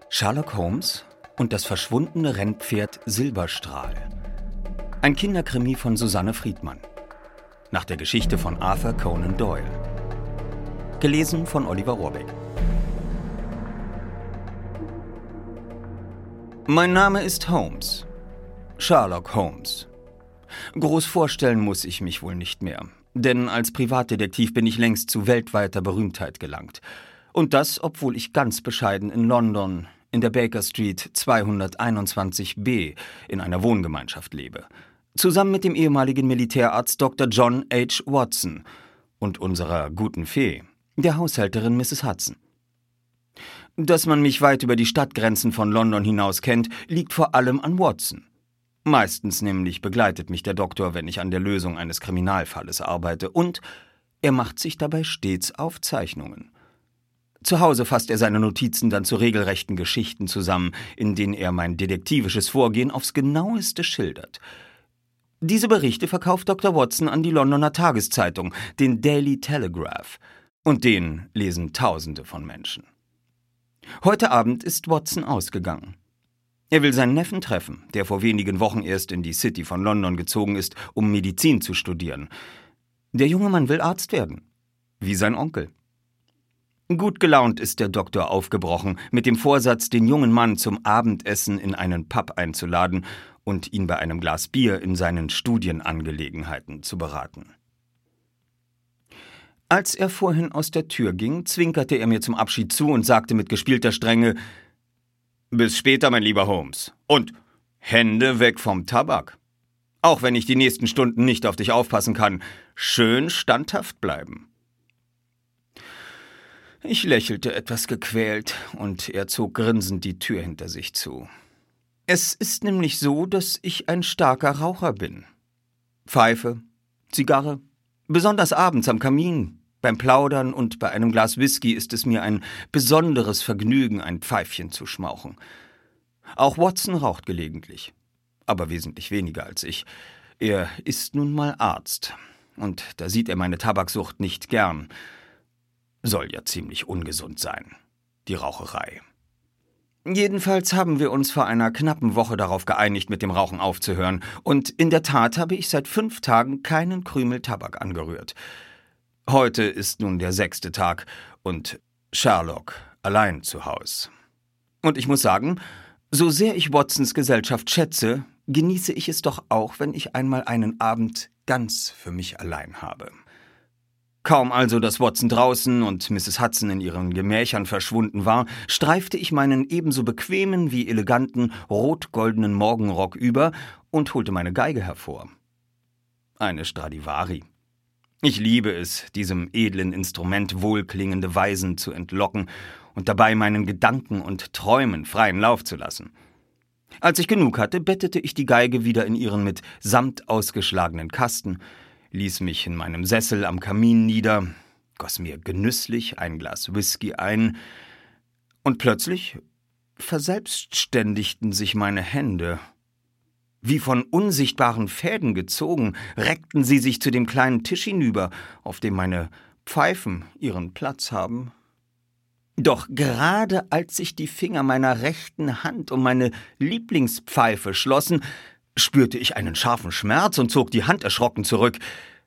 Sherlock Holmes und das verschwundene Rennpferd Silberstrahl. Ein Kinderkrimi von Susanne Friedmann. Nach der Geschichte von Arthur Conan Doyle. Gelesen von Oliver Rohrbeck. Mein Name ist Holmes. Sherlock Holmes. Groß vorstellen muss ich mich wohl nicht mehr, denn als Privatdetektiv bin ich längst zu weltweiter Berühmtheit gelangt. Und das, obwohl ich ganz bescheiden in London, in der Baker Street 221b, in einer Wohngemeinschaft lebe. Zusammen mit dem ehemaligen Militärarzt Dr. John H. Watson und unserer guten Fee, der Haushälterin Mrs. Hudson. Dass man mich weit über die Stadtgrenzen von London hinaus kennt, liegt vor allem an Watson. Meistens nämlich begleitet mich der Doktor, wenn ich an der Lösung eines Kriminalfalles arbeite, und er macht sich dabei stets Aufzeichnungen. Zu Hause fasst er seine Notizen dann zu regelrechten Geschichten zusammen, in denen er mein detektivisches Vorgehen aufs Genaueste schildert. Diese Berichte verkauft Dr. Watson an die Londoner Tageszeitung, den Daily Telegraph, und den lesen Tausende von Menschen. Heute Abend ist Watson ausgegangen. Er will seinen Neffen treffen, der vor wenigen Wochen erst in die City von London gezogen ist, um Medizin zu studieren. Der junge Mann will Arzt werden, wie sein Onkel. Gut gelaunt ist der Doktor aufgebrochen, mit dem Vorsatz, den jungen Mann zum Abendessen in einen Pub einzuladen und ihn bei einem Glas Bier in seinen Studienangelegenheiten zu beraten. Als er vorhin aus der Tür ging, zwinkerte er mir zum Abschied zu und sagte mit gespielter Strenge: »Bis später, mein lieber Holmes. Und Hände weg vom Tabak. Auch wenn ich die nächsten Stunden nicht auf dich aufpassen kann, schön standhaft bleiben.« Ich lächelte etwas gequält, und er zog grinsend die Tür hinter sich zu. Es ist nämlich so, dass ich ein starker Raucher bin. Pfeife, Zigarre, besonders abends am Kamin, beim Plaudern und bei einem Glas Whisky ist es mir ein besonderes Vergnügen, ein Pfeifchen zu schmauchen. Auch Watson raucht gelegentlich, aber wesentlich weniger als ich. Er ist nun mal Arzt, und da sieht er meine Tabaksucht nicht gern. Soll ja ziemlich ungesund sein, die Raucherei. Jedenfalls haben wir uns vor einer knappen Woche darauf geeinigt, mit dem Rauchen aufzuhören, und in der Tat habe ich seit 5 Tagen keinen Krümel Tabak angerührt. Heute ist nun der 6. Tag und Sherlock allein zu Haus. Und ich muss sagen, so sehr ich Watsons Gesellschaft schätze, genieße ich es doch auch, wenn ich einmal einen Abend ganz für mich allein habe. Kaum also, dass Watson draußen und Mrs. Hudson in ihren Gemächern verschwunden war, streifte ich meinen ebenso bequemen wie eleganten rot-goldenen Morgenrock über und holte meine Geige hervor. Eine Stradivari. Ich liebe es, diesem edlen Instrument wohlklingende Weisen zu entlocken und dabei meinen Gedanken und Träumen freien Lauf zu lassen. Als ich genug hatte, bettete ich die Geige wieder in ihren mit Samt ausgeschlagenen Kasten, ließ mich in meinem Sessel am Kamin nieder, goss mir genüsslich ein Glas Whisky ein, und plötzlich verselbstständigten sich meine Hände. Wie von unsichtbaren Fäden gezogen, reckten sie sich zu dem kleinen Tisch hinüber, auf dem meine Pfeifen ihren Platz haben. Doch gerade als sich die Finger meiner rechten Hand um meine Lieblingspfeife schlossen, spürte ich einen scharfen Schmerz und zog die Hand erschrocken zurück.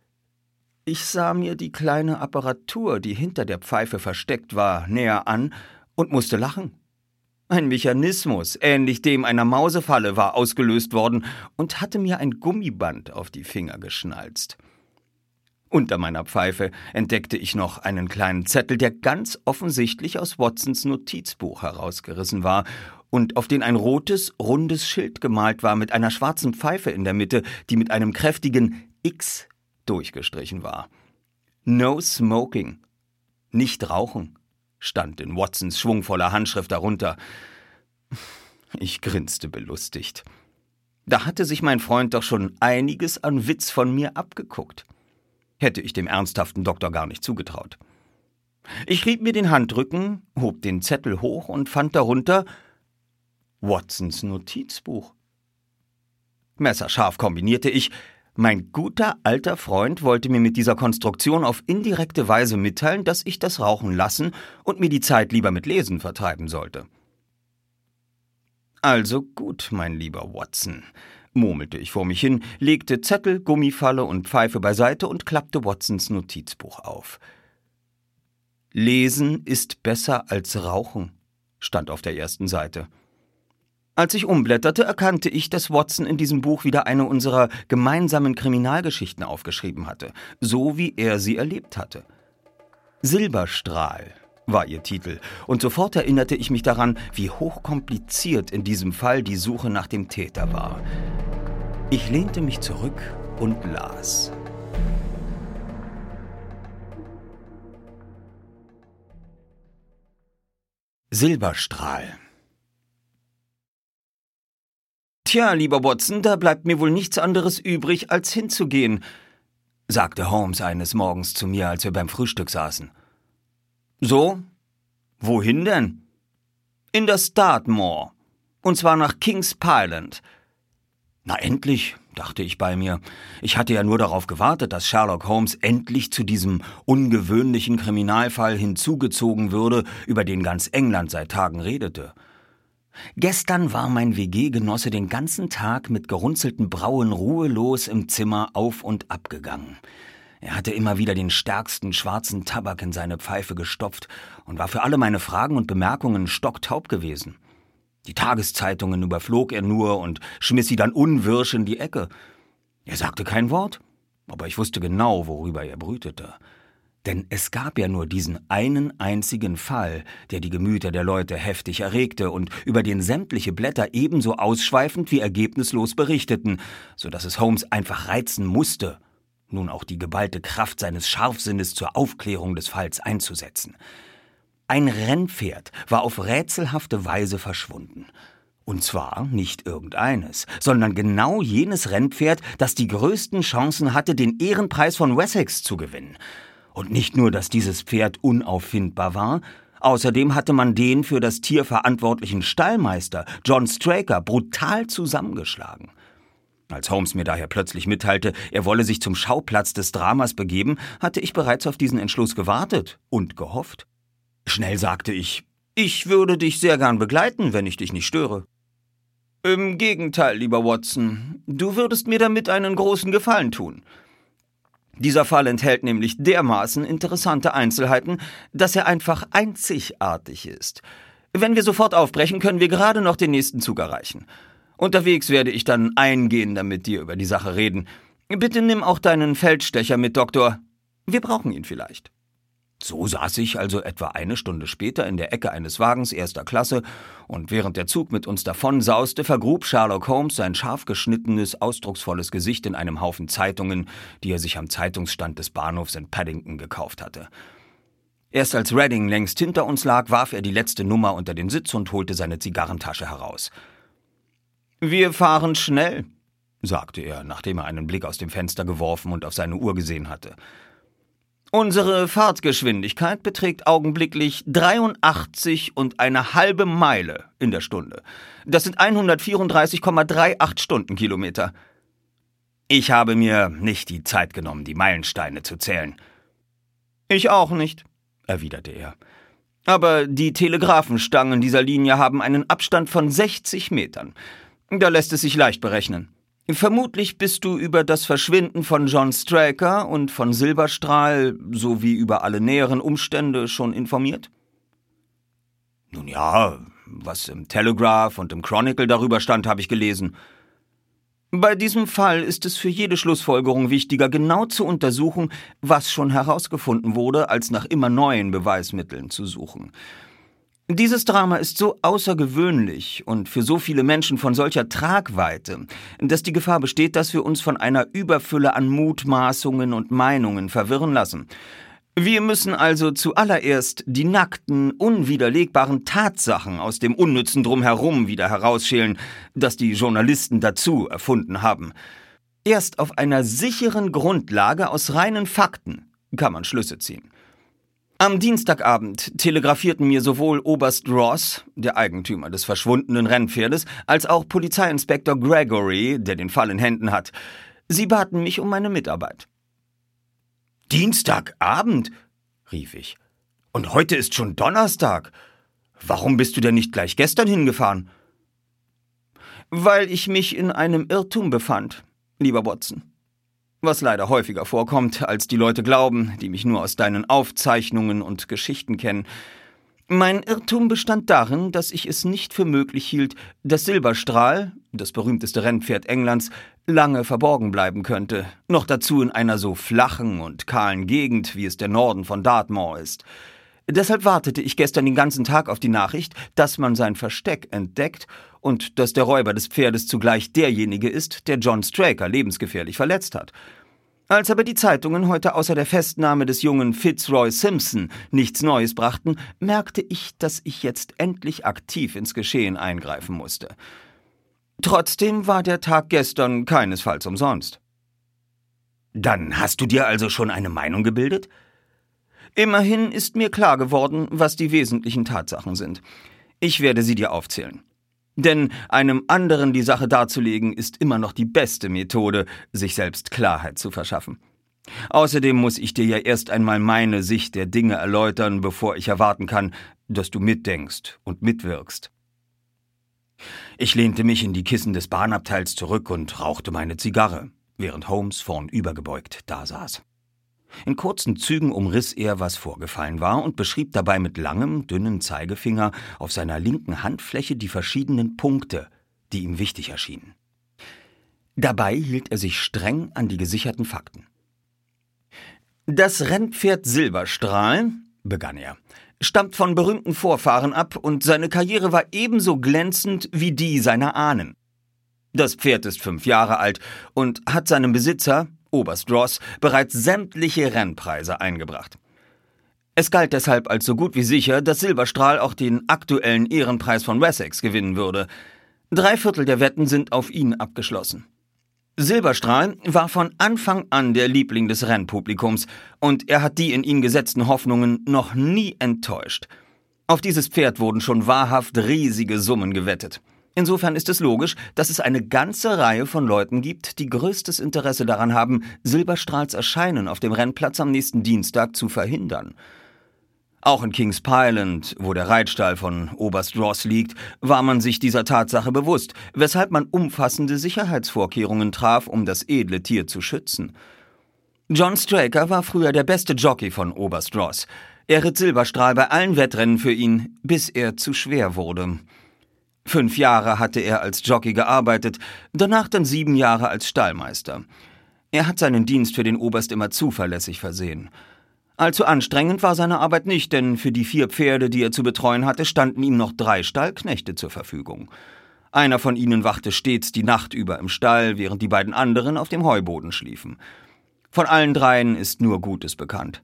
Ich sah mir die kleine Apparatur, die hinter der Pfeife versteckt war, näher an und musste lachen. Ein Mechanismus, ähnlich dem einer Mausefalle, war ausgelöst worden und hatte mir ein Gummiband auf die Finger geschnalzt. Unter meiner Pfeife entdeckte ich noch einen kleinen Zettel, der ganz offensichtlich aus Watsons Notizbuch herausgerissen war und auf den ein rotes, rundes Schild gemalt war mit einer schwarzen Pfeife in der Mitte, die mit einem kräftigen X durchgestrichen war. »No smoking«, nicht rauchen, stand in Watsons schwungvoller Handschrift darunter. Ich grinste belustigt. Da hatte sich mein Freund doch schon einiges an Witz von mir abgeguckt. Hätte ich dem ernsthaften Doktor gar nicht zugetraut. Ich rieb mir den Handrücken, hob den Zettel hoch und fand darunter Watsons Notizbuch. Messerscharf kombinierte ich: Mein guter alter Freund wollte mir mit dieser Konstruktion auf indirekte Weise mitteilen, dass ich das Rauchen lassen und mir die Zeit lieber mit Lesen vertreiben sollte. »Also gut, mein lieber Watson«, murmelte ich vor mich hin, legte Zettel, Gummifalle und Pfeife beiseite und klappte Watsons Notizbuch auf. »Lesen ist besser als Rauchen«, stand auf der ersten Seite. Als ich umblätterte, erkannte ich, dass Watson in diesem Buch wieder eine unserer gemeinsamen Kriminalgeschichten aufgeschrieben hatte, so wie er sie erlebt hatte. »Silberstrahl« war ihr Titel, und sofort erinnerte ich mich daran, wie hochkompliziert in diesem Fall die Suche nach dem Täter war. Ich lehnte mich zurück und las. Silberstrahl. »Tja, lieber Watson, da bleibt mir wohl nichts anderes übrig, als hinzugehen«, sagte Holmes eines Morgens zu mir, als wir beim Frühstück saßen. »So? Wohin denn?« »In das Dartmoor. Und zwar nach Kings Pyland.« »Na endlich«, dachte ich bei mir. Ich hatte ja nur darauf gewartet, dass Sherlock Holmes endlich zu diesem ungewöhnlichen Kriminalfall hinzugezogen würde, über den ganz England seit Tagen redete. Gestern war mein WG-Genosse den ganzen Tag mit gerunzelten Brauen ruhelos im Zimmer auf und ab gegangen. Er hatte immer wieder den stärksten schwarzen Tabak in seine Pfeife gestopft und war für alle meine Fragen und Bemerkungen stocktaub gewesen. Die Tageszeitungen überflog er nur und schmiss sie dann unwirsch in die Ecke. Er sagte kein Wort, aber ich wusste genau, worüber er brütete. Denn es gab ja nur diesen einen einzigen Fall, der die Gemüter der Leute heftig erregte und über den sämtliche Blätter ebenso ausschweifend wie ergebnislos berichteten, so dass es Holmes einfach reizen musste, nun auch die geballte Kraft seines Scharfsinnes zur Aufklärung des Falls einzusetzen. Ein Rennpferd war auf rätselhafte Weise verschwunden. Und zwar nicht irgendeines, sondern genau jenes Rennpferd, das die größten Chancen hatte, den Ehrenpreis von Wessex zu gewinnen. Und nicht nur, dass dieses Pferd unauffindbar war, außerdem hatte man den für das Tier verantwortlichen Stallmeister, John Straker, brutal zusammengeschlagen. Als Holmes mir daher plötzlich mitteilte, er wolle sich zum Schauplatz des Dramas begeben, hatte ich bereits auf diesen Entschluss gewartet und gehofft. Schnell sagte ich, ich würde dich sehr gern begleiten, wenn ich dich nicht störe. Im Gegenteil, lieber Watson, du würdest mir damit einen großen Gefallen tun. Dieser Fall enthält nämlich dermaßen interessante Einzelheiten, dass er einfach einzigartig ist. Wenn wir sofort aufbrechen, können wir gerade noch den nächsten Zug erreichen. Unterwegs werde ich dann eingehender mit dir über die Sache reden. Bitte nimm auch deinen Feldstecher mit, Doktor. Wir brauchen ihn vielleicht.« So saß ich also etwa eine Stunde später in der Ecke eines Wagens erster Klasse, und während der Zug mit uns davonsauste, vergrub Sherlock Holmes sein scharf geschnittenes, ausdrucksvolles Gesicht in einem Haufen Zeitungen, die er sich am Zeitungsstand des Bahnhofs in Paddington gekauft hatte. Erst als Reading längst hinter uns lag, warf er die letzte Nummer unter den Sitz und holte seine Zigarrentasche heraus. »Wir fahren schnell«, sagte er, nachdem er einen Blick aus dem Fenster geworfen und auf seine Uhr gesehen hatte. »Unsere Fahrtgeschwindigkeit beträgt augenblicklich 83,5 Meile in der Stunde. Das sind 134,38 Stundenkilometer. Ich habe mir nicht die Zeit genommen, die Meilensteine zu zählen.« »Ich auch nicht«, erwiderte er. »Aber die Telegrafenstangen dieser Linie haben einen Abstand von 60 Metern. Da lässt es sich leicht berechnen. Vermutlich bist du über das Verschwinden von John Straker und von Silberstrahl sowie über alle näheren Umstände schon informiert?« »Nun ja, was im Telegraph und im Chronicle darüber stand, habe ich gelesen.« »Bei diesem Fall ist es für jede Schlussfolgerung wichtiger, genau zu untersuchen, was schon herausgefunden wurde, als nach immer neuen Beweismitteln zu suchen. Dieses Drama ist so außergewöhnlich und für so viele Menschen von solcher Tragweite, dass die Gefahr besteht, dass wir uns von einer Überfülle an Mutmaßungen und Meinungen verwirren lassen. Wir müssen also zuallererst die nackten, unwiderlegbaren Tatsachen aus dem unnützen Drumherum wieder herausschälen, das die Journalisten dazu erfunden haben. Erst auf einer sicheren Grundlage aus reinen Fakten kann man Schlüsse ziehen. Am Dienstagabend telegrafierten mir sowohl Oberst Ross, der Eigentümer des verschwundenen Rennpferdes, als auch Polizeiinspektor Gregory, der den Fall in Händen hat. Sie baten mich um meine Mitarbeit. »Dienstagabend?«, rief ich. »Und heute ist schon Donnerstag. Warum bist du denn nicht gleich gestern hingefahren?« Weil ich mich in einem Irrtum befand, lieber Watson. Was leider häufiger vorkommt, als die Leute glauben, die mich nur aus deinen Aufzeichnungen und Geschichten kennen. Mein Irrtum bestand darin, dass ich es nicht für möglich hielt, dass Silberstrahl, das berühmteste Rennpferd Englands, lange verborgen bleiben könnte, noch dazu in einer so flachen und kahlen Gegend, wie es der Norden von Dartmoor ist. Deshalb wartete ich gestern den ganzen Tag auf die Nachricht, dass man sein Versteck entdeckt und dass der Räuber des Pferdes zugleich derjenige ist, der John Straker lebensgefährlich verletzt hat. Als aber die Zeitungen heute außer der Festnahme des jungen Fitzroy Simpson nichts Neues brachten, merkte ich, dass ich jetzt endlich aktiv ins Geschehen eingreifen musste. Trotzdem war der Tag gestern keinesfalls umsonst. Dann hast du dir also schon eine Meinung gebildet? Immerhin ist mir klar geworden, was die wesentlichen Tatsachen sind. Ich werde sie dir aufzählen. Denn einem anderen die Sache darzulegen, ist immer noch die beste Methode, sich selbst Klarheit zu verschaffen. Außerdem muss ich dir ja erst einmal meine Sicht der Dinge erläutern, bevor ich erwarten kann, dass du mitdenkst und mitwirkst. Ich lehnte mich in die Kissen des Bahnabteils zurück und rauchte meine Zigarre, während Holmes vornübergebeugt dasaß. In kurzen Zügen umriss er, was vorgefallen war, und beschrieb dabei mit langem, dünnen Zeigefinger auf seiner linken Handfläche die verschiedenen Punkte, die ihm wichtig erschienen. Dabei hielt er sich streng an die gesicherten Fakten. Das Rennpferd Silberstrahl, begann er, stammt von berühmten Vorfahren ab und seine Karriere war ebenso glänzend wie die seiner Ahnen. Das Pferd ist 5 Jahre alt und hat seinem Besitzer, Oberst Ross, bereits sämtliche Rennpreise eingebracht. Es galt deshalb als so gut wie sicher, dass Silberstrahl auch den aktuellen Ehrenpreis von Wessex gewinnen würde. 3/4 der Wetten sind auf ihn abgeschlossen. Silberstrahl war von Anfang an der Liebling des Rennpublikums und er hat die in ihn gesetzten Hoffnungen noch nie enttäuscht. Auf dieses Pferd wurden schon wahrhaft riesige Summen gewettet. Insofern ist es logisch, dass es eine ganze Reihe von Leuten gibt, die größtes Interesse daran haben, Silberstrahls Erscheinen auf dem Rennplatz am nächsten Dienstag zu verhindern. Auch in Kings Pyland, wo der Reitstall von Oberst Ross liegt, war man sich dieser Tatsache bewusst, weshalb man umfassende Sicherheitsvorkehrungen traf, um das edle Tier zu schützen. John Straker war früher der beste Jockey von Oberst Ross. Er ritt Silberstrahl bei allen Wettrennen für ihn, bis er zu schwer wurde. 5 Jahre hatte er als Jockey gearbeitet, danach dann 7 Jahre als Stallmeister. Er hat seinen Dienst für den Oberst immer zuverlässig versehen. Allzu anstrengend war seine Arbeit nicht, denn für die 4 Pferde, die er zu betreuen hatte, standen ihm noch 3 Stallknechte zur Verfügung. Einer von ihnen wachte stets die Nacht über im Stall, während die beiden anderen auf dem Heuboden schliefen. Von allen 3 ist nur Gutes bekannt.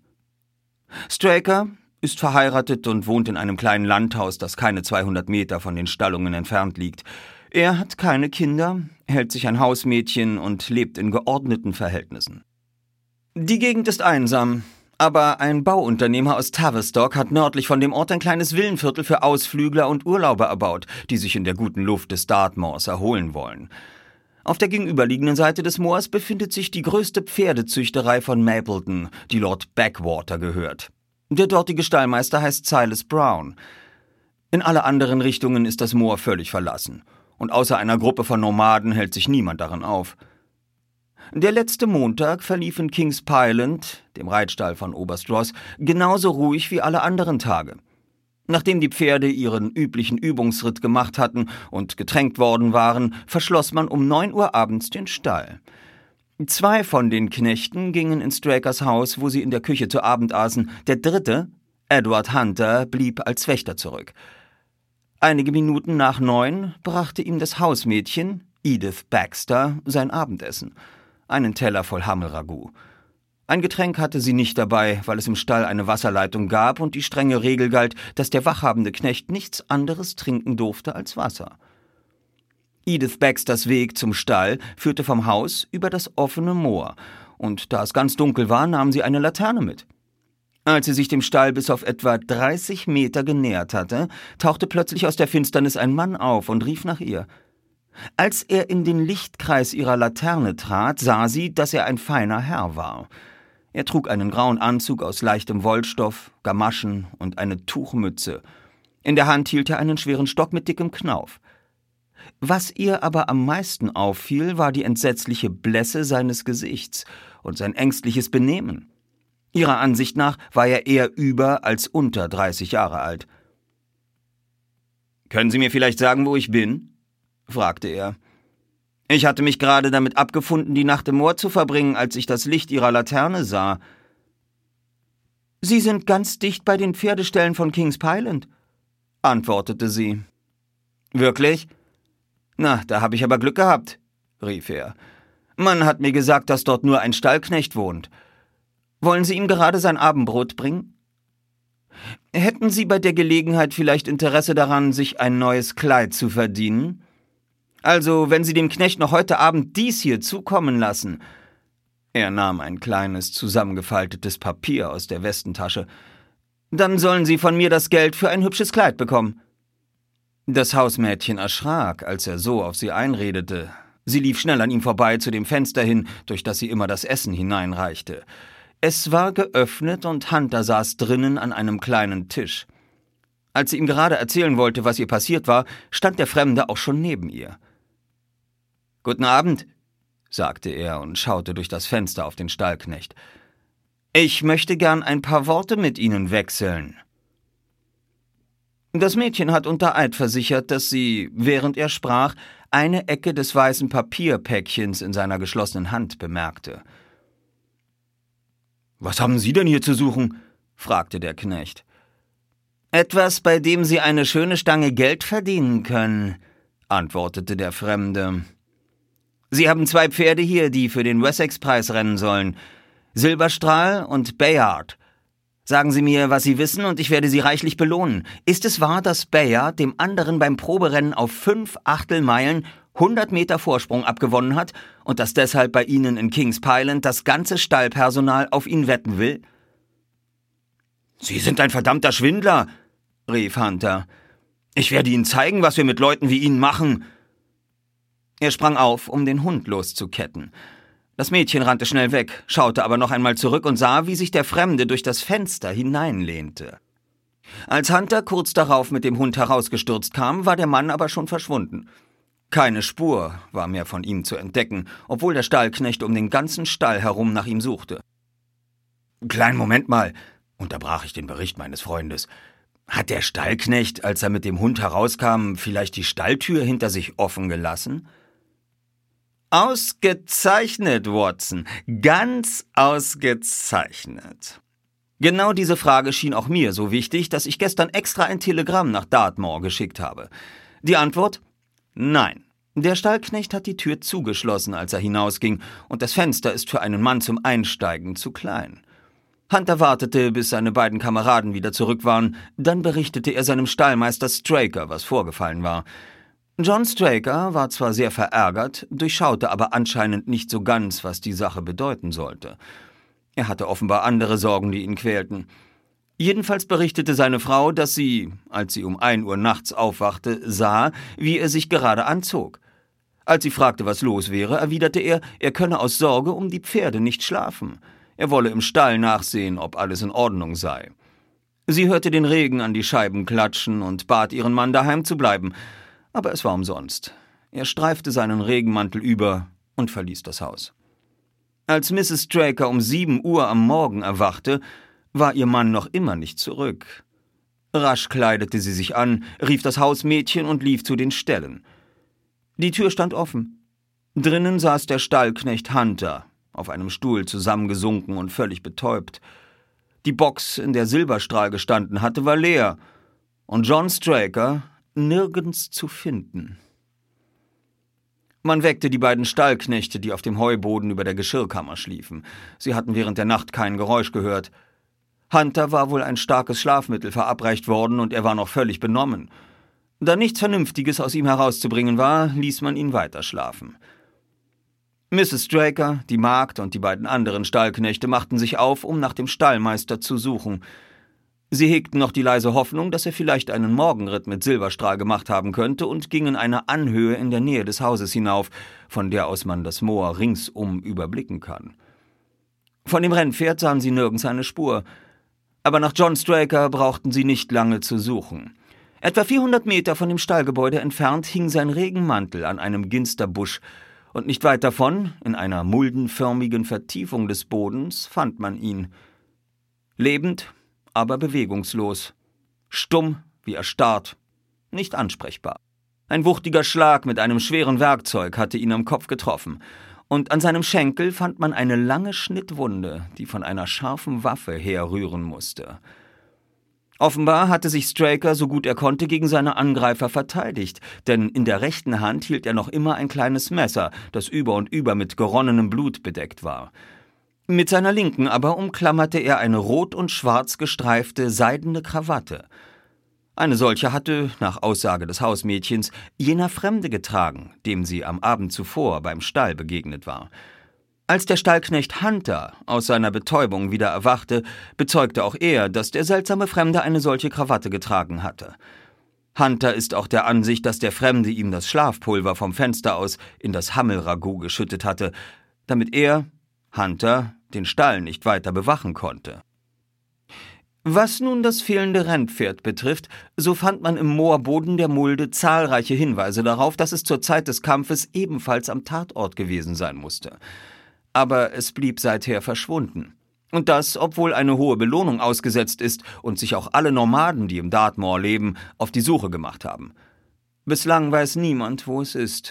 Straker ist verheiratet und wohnt in einem kleinen Landhaus, das keine 200 Meter von den Stallungen entfernt liegt. Er hat keine Kinder, hält sich ein Hausmädchen und lebt in geordneten Verhältnissen. Die Gegend ist einsam, aber ein Bauunternehmer aus Tavistock hat nördlich von dem Ort ein kleines Villenviertel für Ausflügler und Urlauber erbaut, die sich in der guten Luft des Dartmoors erholen wollen. Auf der gegenüberliegenden Seite des Moors befindet sich die größte Pferdezüchterei von Mapleton, die Lord Backwater gehört. Der dortige Stallmeister heißt Silas Brown. In alle anderen Richtungen ist das Moor völlig verlassen, und außer einer Gruppe von Nomaden hält sich niemand darin auf. Der letzte Montag verlief in Kings Pyland, dem Reitstall von Oberst Ross, genauso ruhig wie alle anderen Tage. Nachdem die Pferde ihren üblichen Übungsritt gemacht hatten und getränkt worden waren, verschloss man um 9 Uhr abends den Stall. 2 von den Knechten gingen in Strakers Haus, wo sie in der Küche zu Abend aßen. Der 3., Edward Hunter, blieb als Wächter zurück. Einige Minuten nach 9 brachte ihm das Hausmädchen, Edith Baxter, sein Abendessen. Einen Teller voll Hammelragout. Ein Getränk hatte sie nicht dabei, weil es im Stall eine Wasserleitung gab und die strenge Regel galt, dass der wachhabende Knecht nichts anderes trinken durfte als Wasser. Edith Baxters Weg zum Stall führte vom Haus über das offene Moor, und da es ganz dunkel war, nahm sie eine Laterne mit. Als sie sich dem Stall bis auf etwa 30 Meter genähert hatte, tauchte plötzlich aus der Finsternis ein Mann auf und rief nach ihr. Als er in den Lichtkreis ihrer Laterne trat, sah sie, dass er ein feiner Herr war. Er trug einen grauen Anzug aus leichtem Wollstoff, Gamaschen und eine Tuchmütze. In der Hand hielt er einen schweren Stock mit dickem Knauf. Was ihr aber am meisten auffiel, war die entsetzliche Blässe seines Gesichts und sein ängstliches Benehmen. Ihrer Ansicht nach war er eher über als unter 30 Jahre alt. »Können Sie mir vielleicht sagen, wo ich bin?« fragte er. »Ich hatte mich gerade damit abgefunden, die Nacht im Moor zu verbringen, als ich das Licht Ihrer Laterne sah.« »Sie sind ganz dicht bei den Pferdeställen von Kings Pyland«, antwortete sie. »Wirklich? Na, da habe ich aber Glück gehabt«, rief er. »Man hat mir gesagt, dass dort nur ein Stallknecht wohnt. Wollen Sie ihm gerade sein Abendbrot bringen? Hätten Sie bei der Gelegenheit vielleicht Interesse daran, sich ein neues Kleid zu verdienen? Also, wenn Sie dem Knecht noch heute Abend dies hier zukommen lassen.« Er nahm ein kleines, zusammengefaltetes Papier aus der Westentasche. »Dann sollen Sie von mir das Geld für ein hübsches Kleid bekommen.« Das Hausmädchen erschrak, als er so auf sie einredete. Sie lief schnell an ihm vorbei zu dem Fenster hin, durch das sie immer das Essen hineinreichte. Es war geöffnet und Hunter saß drinnen an einem kleinen Tisch. Als sie ihm gerade erzählen wollte, was ihr passiert war, stand der Fremde auch schon neben ihr. »Guten Abend«, sagte er und schaute durch das Fenster auf den Stallknecht. »Ich möchte gern ein paar Worte mit Ihnen wechseln.« Das Mädchen hat unter Eid versichert, dass sie, während er sprach, eine Ecke des weißen Papierpäckchens in seiner geschlossenen Hand bemerkte. »Was haben Sie denn hier zu suchen?« fragte der Knecht. »Etwas, bei dem Sie eine schöne Stange Geld verdienen können«, antwortete der Fremde. »Sie haben 2 Pferde hier, die für den Wessex-Preis rennen sollen. Silberstrahl und Bayard. Sagen Sie mir, was Sie wissen, und ich werde Sie reichlich belohnen. Ist es wahr, dass Bayard dem anderen beim Proberennen auf 5 Achtelmeilen 100 Meter Vorsprung abgewonnen hat und dass deshalb bei Ihnen in Kings Pyland das ganze Stallpersonal auf ihn wetten will?« »Sie sind ein verdammter Schwindler«, rief Hunter. »Ich werde Ihnen zeigen, was wir mit Leuten wie Ihnen machen.« Er sprang auf, um den Hund loszuketten. Das Mädchen rannte schnell weg, schaute aber noch einmal zurück und sah, wie sich der Fremde durch das Fenster hineinlehnte. Als Hunter kurz darauf mit dem Hund herausgestürzt kam, war der Mann aber schon verschwunden. Keine Spur war mehr von ihm zu entdecken, obwohl der Stallknecht um den ganzen Stall herum nach ihm suchte. »Kleinen Moment mal«, unterbrach ich den Bericht meines Freundes. »Hat der Stallknecht, als er mit dem Hund herauskam, vielleicht die Stalltür hinter sich offen gelassen?« »Ausgezeichnet, Watson, ganz ausgezeichnet. Genau diese Frage schien auch mir so wichtig, dass ich gestern extra ein Telegramm nach Dartmoor geschickt habe. Die Antwort? Nein. Der Stallknecht hat die Tür zugeschlossen, als er hinausging, und das Fenster ist für einen Mann zum Einsteigen zu klein. Hunter wartete, bis seine beiden Kameraden wieder zurück waren, dann berichtete er seinem Stallmeister Straker, was vorgefallen war. John Straker war zwar sehr verärgert, durchschaute aber anscheinend nicht so ganz, was die Sache bedeuten sollte. Er hatte offenbar andere Sorgen, die ihn quälten. Jedenfalls berichtete seine Frau, dass sie, als sie um 1 Uhr nachts aufwachte, sah, wie er sich gerade anzog. Als sie fragte, was los wäre, erwiderte er, er könne aus Sorge um die Pferde nicht schlafen. Er wolle im Stall nachsehen, ob alles in Ordnung sei. Sie hörte den Regen an die Scheiben klatschen und bat ihren Mann, daheim zu bleiben. Aber es war umsonst. Er streifte seinen Regenmantel über und verließ das Haus. Als Mrs. Straker um 7 Uhr am Morgen erwachte, war ihr Mann noch immer nicht zurück. Rasch kleidete sie sich an, rief das Hausmädchen und lief zu den Ställen. Die Tür stand offen. Drinnen saß der Stallknecht Hunter, auf einem Stuhl zusammengesunken und völlig betäubt. Die Box, in der Silberstrahl gestanden hatte, war leer, und John Straker nirgends zu finden. Man weckte die beiden Stallknechte, die auf dem Heuboden über der Geschirrkammer schliefen. Sie hatten während der Nacht kein Geräusch gehört. Hunter war wohl ein starkes Schlafmittel verabreicht worden und er war noch völlig benommen. Da nichts Vernünftiges aus ihm herauszubringen war, ließ man ihn weiter schlafen. Mrs. Straker, die Magd und die beiden anderen Stallknechte machten sich auf, um nach dem Stallmeister zu suchen. Sie hegten noch die leise Hoffnung, dass er vielleicht einen Morgenritt mit Silberstrahl gemacht haben könnte, und gingen eine Anhöhe in der Nähe des Hauses hinauf, von der aus man das Moor ringsum überblicken kann. Von dem Rennpferd sahen sie nirgends eine Spur, aber nach John Straker brauchten sie nicht lange zu suchen. Etwa 400 Meter von dem Stallgebäude entfernt hing sein Regenmantel an einem Ginsterbusch, und nicht weit davon, in einer muldenförmigen Vertiefung des Bodens, fand man ihn. Lebend, aber bewegungslos. Stumm wie erstarrt, nicht ansprechbar. Ein wuchtiger Schlag mit einem schweren Werkzeug hatte ihn am Kopf getroffen, und an seinem Schenkel fand man eine lange Schnittwunde, die von einer scharfen Waffe herrühren musste. Offenbar hatte sich Straker, so gut er konnte, gegen seine Angreifer verteidigt, denn in der rechten Hand hielt er noch immer ein kleines Messer, das über und über mit geronnenem Blut bedeckt war. Mit seiner linken aber umklammerte er eine rot und schwarz gestreifte seidene Krawatte. Eine solche hatte, nach Aussage des Hausmädchens, jener Fremde getragen, dem sie am Abend zuvor beim Stall begegnet war. Als der Stallknecht Hunter aus seiner Betäubung wieder erwachte, bezeugte auch er, dass der seltsame Fremde eine solche Krawatte getragen hatte. Hunter ist auch der Ansicht, dass der Fremde ihm das Schlafpulver vom Fenster aus in das Hammelragout geschüttet hatte, damit er, Hunter, den Stall nicht weiter bewachen konnte. Was nun das fehlende Rennpferd betrifft, so fand man im Moorboden der Mulde zahlreiche Hinweise darauf, dass es zur Zeit des Kampfes ebenfalls am Tatort gewesen sein musste. Aber es blieb seither verschwunden. Und das, obwohl eine hohe Belohnung ausgesetzt ist und sich auch alle Nomaden, die im Dartmoor leben, auf die Suche gemacht haben. Bislang weiß niemand, wo es ist.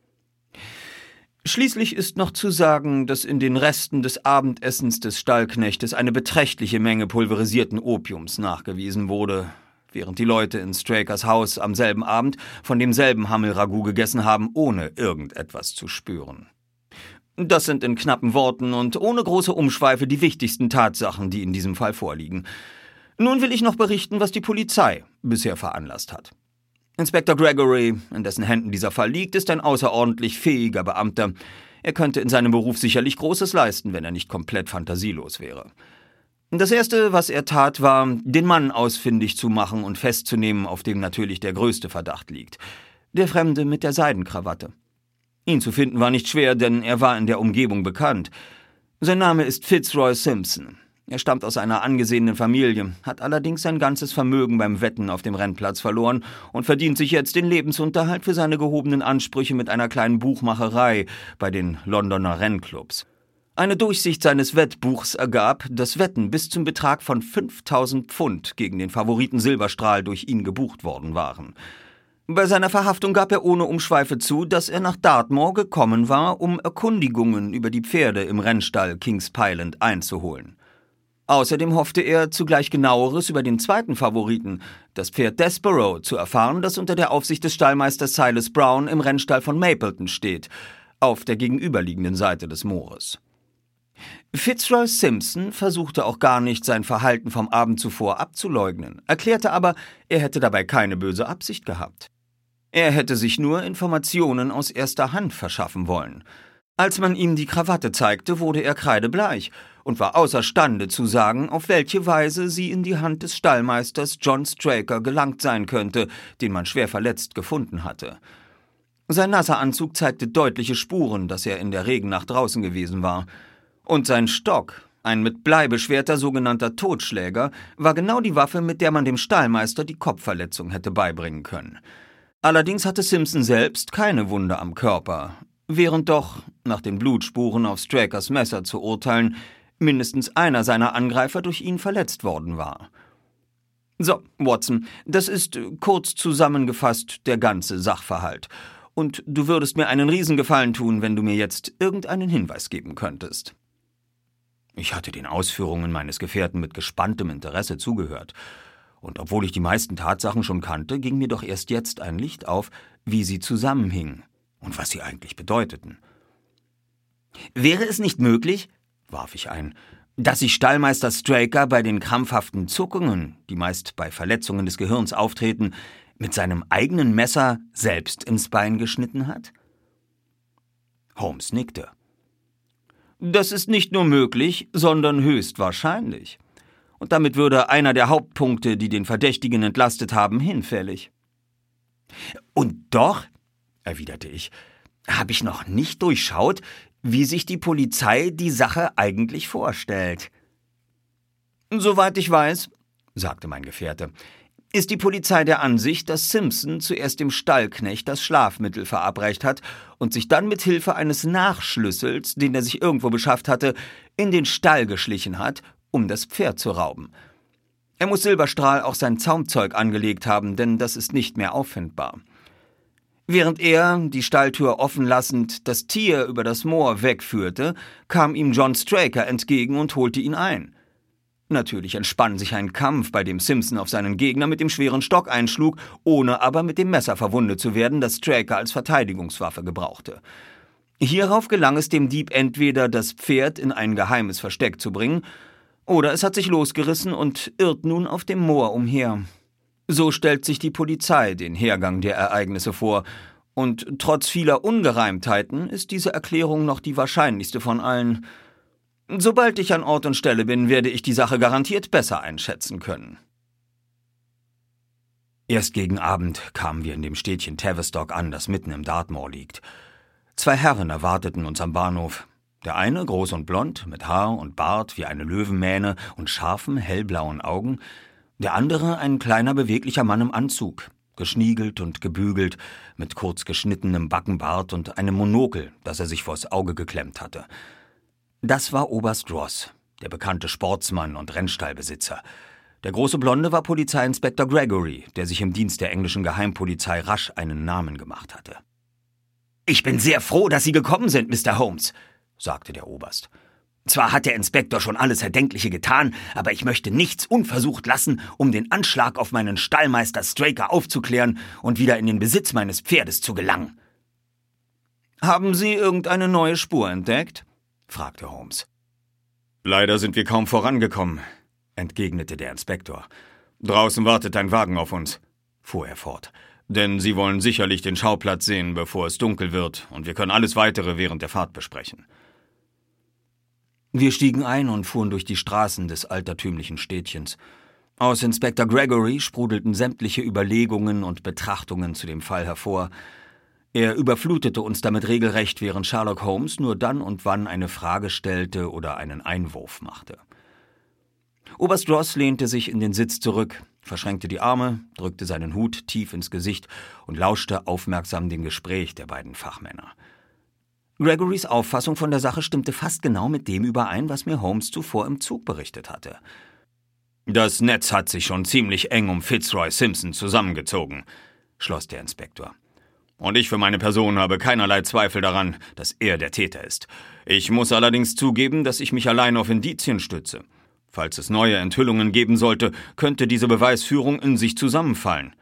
Schließlich ist noch zu sagen, dass in den Resten des Abendessens des Stallknechtes eine beträchtliche Menge pulverisierten Opiums nachgewiesen wurde, während die Leute in Strakers Haus am selben Abend von demselben Hammelragout gegessen haben, ohne irgendetwas zu spüren. Das sind in knappen Worten und ohne große Umschweife die wichtigsten Tatsachen, die in diesem Fall vorliegen. Nun will ich noch berichten, was die Polizei bisher veranlasst hat. Inspektor Gregory, in dessen Händen dieser Fall liegt, ist ein außerordentlich fähiger Beamter. Er könnte in seinem Beruf sicherlich Großes leisten, wenn er nicht komplett fantasielos wäre. Das Erste, was er tat, war, den Mann ausfindig zu machen und festzunehmen, auf dem natürlich der größte Verdacht liegt. Der Fremde mit der Seidenkrawatte. Ihn zu finden war nicht schwer, denn er war in der Umgebung bekannt. Sein Name ist Fitzroy Simpson. Er stammt aus einer angesehenen Familie, hat allerdings sein ganzes Vermögen beim Wetten auf dem Rennplatz verloren und verdient sich jetzt den Lebensunterhalt für seine gehobenen Ansprüche mit einer kleinen Buchmacherei bei den Londoner Rennclubs. Eine Durchsicht seines Wettbuchs ergab, dass Wetten bis zum Betrag von 5.000 Pfund gegen den Favoriten Silberstrahl durch ihn gebucht worden waren. Bei seiner Verhaftung gab er ohne Umschweife zu, dass er nach Dartmoor gekommen war, um Erkundigungen über die Pferde im Rennstall Kings Pyland einzuholen. Außerdem hoffte er, zugleich Genaueres über den zweiten Favoriten, das Pferd Despereaux, zu erfahren, das unter der Aufsicht des Stallmeisters Silas Brown im Rennstall von Mapleton steht, auf der gegenüberliegenden Seite des Moores. Fitzroy Simpson versuchte auch gar nicht, sein Verhalten vom Abend zuvor abzuleugnen, erklärte aber, er hätte dabei keine böse Absicht gehabt. Er hätte sich nur Informationen aus erster Hand verschaffen wollen. Als man ihm die Krawatte zeigte, wurde er kreidebleich und war außerstande zu sagen, auf welche Weise sie in die Hand des Stallmeisters John Straker gelangt sein könnte, den man schwer verletzt gefunden hatte. Sein nasser Anzug zeigte deutliche Spuren, dass er in der Regennacht draußen gewesen war. Und sein Stock, ein mit Blei beschwerter sogenannter Totschläger, war genau die Waffe, mit der man dem Stallmeister die Kopfverletzung hätte beibringen können. Allerdings hatte Simpson selbst keine Wunde am Körper, während doch, nach den Blutspuren auf Strakers Messer zu urteilen, mindestens einer seiner Angreifer durch ihn verletzt worden war. So, Watson, das ist, kurz zusammengefasst, der ganze Sachverhalt. Und du würdest mir einen Riesengefallen tun, wenn du mir jetzt irgendeinen Hinweis geben könntest. Ich hatte den Ausführungen meines Gefährten mit gespanntem Interesse zugehört. Und obwohl ich die meisten Tatsachen schon kannte, ging mir doch erst jetzt ein Licht auf, wie sie zusammenhingen und was sie eigentlich bedeuteten. »Wäre es nicht möglich«, warf ich ein, »dass sich Stallmeister Straker bei den krampfhaften Zuckungen, die meist bei Verletzungen des Gehirns auftreten, mit seinem eigenen Messer selbst ins Bein geschnitten hat?« Holmes nickte. »Das ist nicht nur möglich, sondern höchst wahrscheinlich. Und damit würde einer der Hauptpunkte, die den Verdächtigen entlastet haben, hinfällig.« »Und doch«, erwiderte ich, »habe ich noch nicht durchschaut, wie sich die Polizei die Sache eigentlich vorstellt.« »Soweit ich weiß«, sagte mein Gefährte, ist die Polizei der Ansicht, dass Simpson zuerst dem Stallknecht das Schlafmittel verabreicht hat und sich dann mit Hilfe eines Nachschlüssels, den er sich irgendwo beschafft hatte, in den Stall geschlichen hat, um das Pferd zu rauben. Er muss Silberstrahl auch sein Zaumzeug angelegt haben, denn das ist nicht mehr auffindbar. Während er, die Stalltür offen lassend, das Tier über das Moor wegführte, kam ihm John Straker entgegen und holte ihn ein. Natürlich entspann sich ein Kampf, bei dem Simpson auf seinen Gegner mit dem schweren Stock einschlug, ohne aber mit dem Messer verwundet zu werden, das Straker als Verteidigungswaffe gebrauchte. Hierauf gelang es dem Dieb entweder, das Pferd in ein geheimes Versteck zu bringen, oder es hat sich losgerissen und irrt nun auf dem Moor umher. So stellt sich die Polizei den Hergang der Ereignisse vor, und trotz vieler Ungereimtheiten ist diese Erklärung noch die wahrscheinlichste von allen. Sobald ich an Ort und Stelle bin, werde ich die Sache garantiert besser einschätzen können. Erst gegen Abend kamen wir in dem Städtchen Tavistock an, das mitten im Dartmoor liegt. 2 Herren erwarteten uns am Bahnhof. Der eine, groß und blond, mit Haar und Bart wie eine Löwenmähne und scharfen, hellblauen Augen. Der andere, ein kleiner, beweglicher Mann im Anzug, geschniegelt und gebügelt, mit kurz geschnittenem Backenbart und einem Monokel, das er sich vors Auge geklemmt hatte. Das war Oberst Ross, der bekannte Sportsmann und Rennstallbesitzer. Der große Blonde war Polizeiinspektor Gregory, der sich im Dienst der englischen Geheimpolizei rasch einen Namen gemacht hatte. »Ich bin sehr froh, dass Sie gekommen sind, Mr. Holmes«, sagte der Oberst. »Zwar hat der Inspektor schon alles Erdenkliche getan, aber ich möchte nichts unversucht lassen, um den Anschlag auf meinen Stallmeister Straker aufzuklären und wieder in den Besitz meines Pferdes zu gelangen.« »Haben Sie irgendeine neue Spur entdeckt?« fragte Holmes. »Leider sind wir kaum vorangekommen«, entgegnete der Inspektor. »Draußen wartet ein Wagen auf uns«, fuhr er fort. »Denn Sie wollen sicherlich den Schauplatz sehen, bevor es dunkel wird, und wir können alles Weitere während der Fahrt besprechen.« Wir stiegen ein und fuhren durch die Straßen des altertümlichen Städtchens. Aus Inspektor Gregory sprudelten sämtliche Überlegungen und Betrachtungen zu dem Fall hervor. Er überflutete uns damit regelrecht, während Sherlock Holmes nur dann und wann eine Frage stellte oder einen Einwurf machte. Oberst Ross lehnte sich in den Sitz zurück, verschränkte die Arme, drückte seinen Hut tief ins Gesicht und lauschte aufmerksam dem Gespräch der beiden Fachmänner. Gregorys Auffassung von der Sache stimmte fast genau mit dem überein, was mir Holmes zuvor im Zug berichtet hatte. »Das Netz hat sich schon ziemlich eng um Fitzroy Simpson zusammengezogen«, schloss der Inspektor. »Und ich für meine Person habe keinerlei Zweifel daran, dass er der Täter ist. Ich muss allerdings zugeben, dass ich mich allein auf Indizien stütze. Falls es neue Enthüllungen geben sollte, könnte diese Beweisführung in sich zusammenfallen.«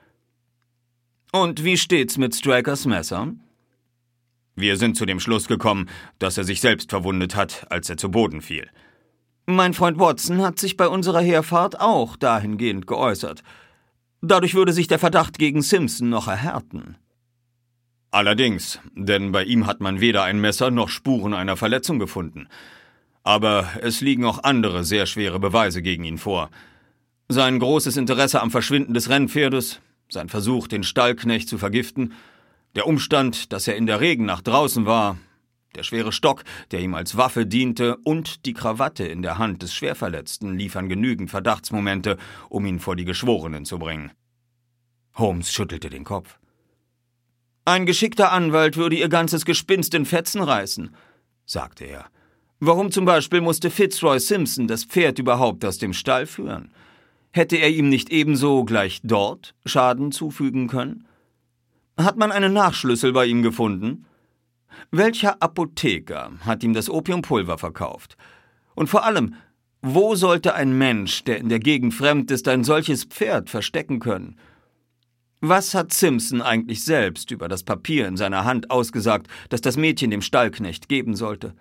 »Und wie steht's mit Strakers Messer?« »Wir sind zu dem Schluss gekommen, dass er sich selbst verwundet hat, als er zu Boden fiel.« »Mein Freund Watson hat sich bei unserer Herfahrt auch dahingehend geäußert. Dadurch würde sich der Verdacht gegen Simpson noch erhärten.« »Allerdings, denn bei ihm hat man weder ein Messer noch Spuren einer Verletzung gefunden. Aber es liegen auch andere sehr schwere Beweise gegen ihn vor. Sein großes Interesse am Verschwinden des Rennpferdes, sein Versuch, den Stallknecht zu vergiften, der Umstand, dass er in der Regennacht draußen war, der schwere Stock, der ihm als Waffe diente, und die Krawatte in der Hand des Schwerverletzten liefern genügend Verdachtsmomente, um ihn vor die Geschworenen zu bringen.« Holmes schüttelte den Kopf. »Ein geschickter Anwalt würde ihr ganzes Gespinst in Fetzen reißen«, sagte er. »Warum zum Beispiel musste Fitzroy Simpson das Pferd überhaupt aus dem Stall führen? Hätte er ihm nicht ebenso gleich dort Schaden zufügen können? Hat man einen Nachschlüssel bei ihm gefunden? Welcher Apotheker hat ihm das Opiumpulver verkauft? Und vor allem, wo sollte ein Mensch, der in der Gegend fremd ist, ein solches Pferd verstecken können? Was hat Simpson eigentlich selbst über das Papier in seiner Hand ausgesagt, das das Mädchen dem Stallknecht geben sollte?«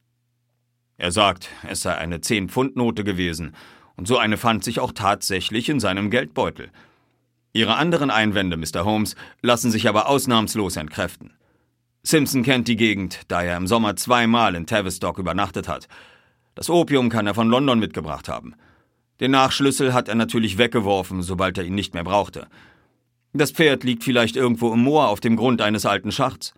»Er sagt, es sei eine 10-Pfund-Note gewesen, und so eine fand sich auch tatsächlich in seinem Geldbeutel. Ihre anderen Einwände, Mr. Holmes, lassen sich aber ausnahmslos entkräften. Simpson kennt die Gegend, da er im Sommer 2-mal in Tavistock übernachtet hat. Das Opium kann er von London mitgebracht haben. Den Nachschlüssel hat er natürlich weggeworfen, sobald er ihn nicht mehr brauchte. Das Pferd liegt vielleicht irgendwo im Moor auf dem Grund eines alten Schachts.«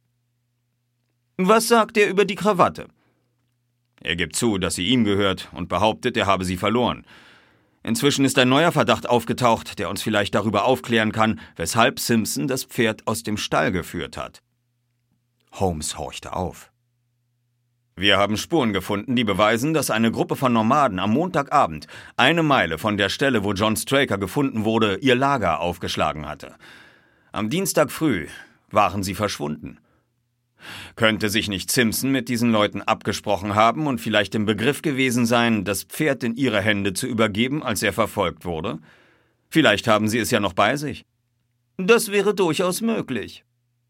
»Was sagt er über die Krawatte?« »Er gibt zu, dass sie ihm gehört und behauptet, er habe sie verloren. Inzwischen ist ein neuer Verdacht aufgetaucht, der uns vielleicht darüber aufklären kann, weshalb Simpson das Pferd aus dem Stall geführt hat. Holmes horchte auf. Wir haben Spuren gefunden, die beweisen, dass eine Gruppe von Nomaden am Montagabend, 1 Meile von der Stelle, wo John Straker gefunden wurde, ihr Lager aufgeschlagen hatte. Am Dienstag früh waren sie verschwunden. Könnte sich nicht Simpson mit diesen Leuten abgesprochen haben und vielleicht im Begriff gewesen sein, das Pferd in ihre Hände zu übergeben, als er verfolgt wurde? Vielleicht haben sie es ja noch bei sich. Das wäre durchaus möglich.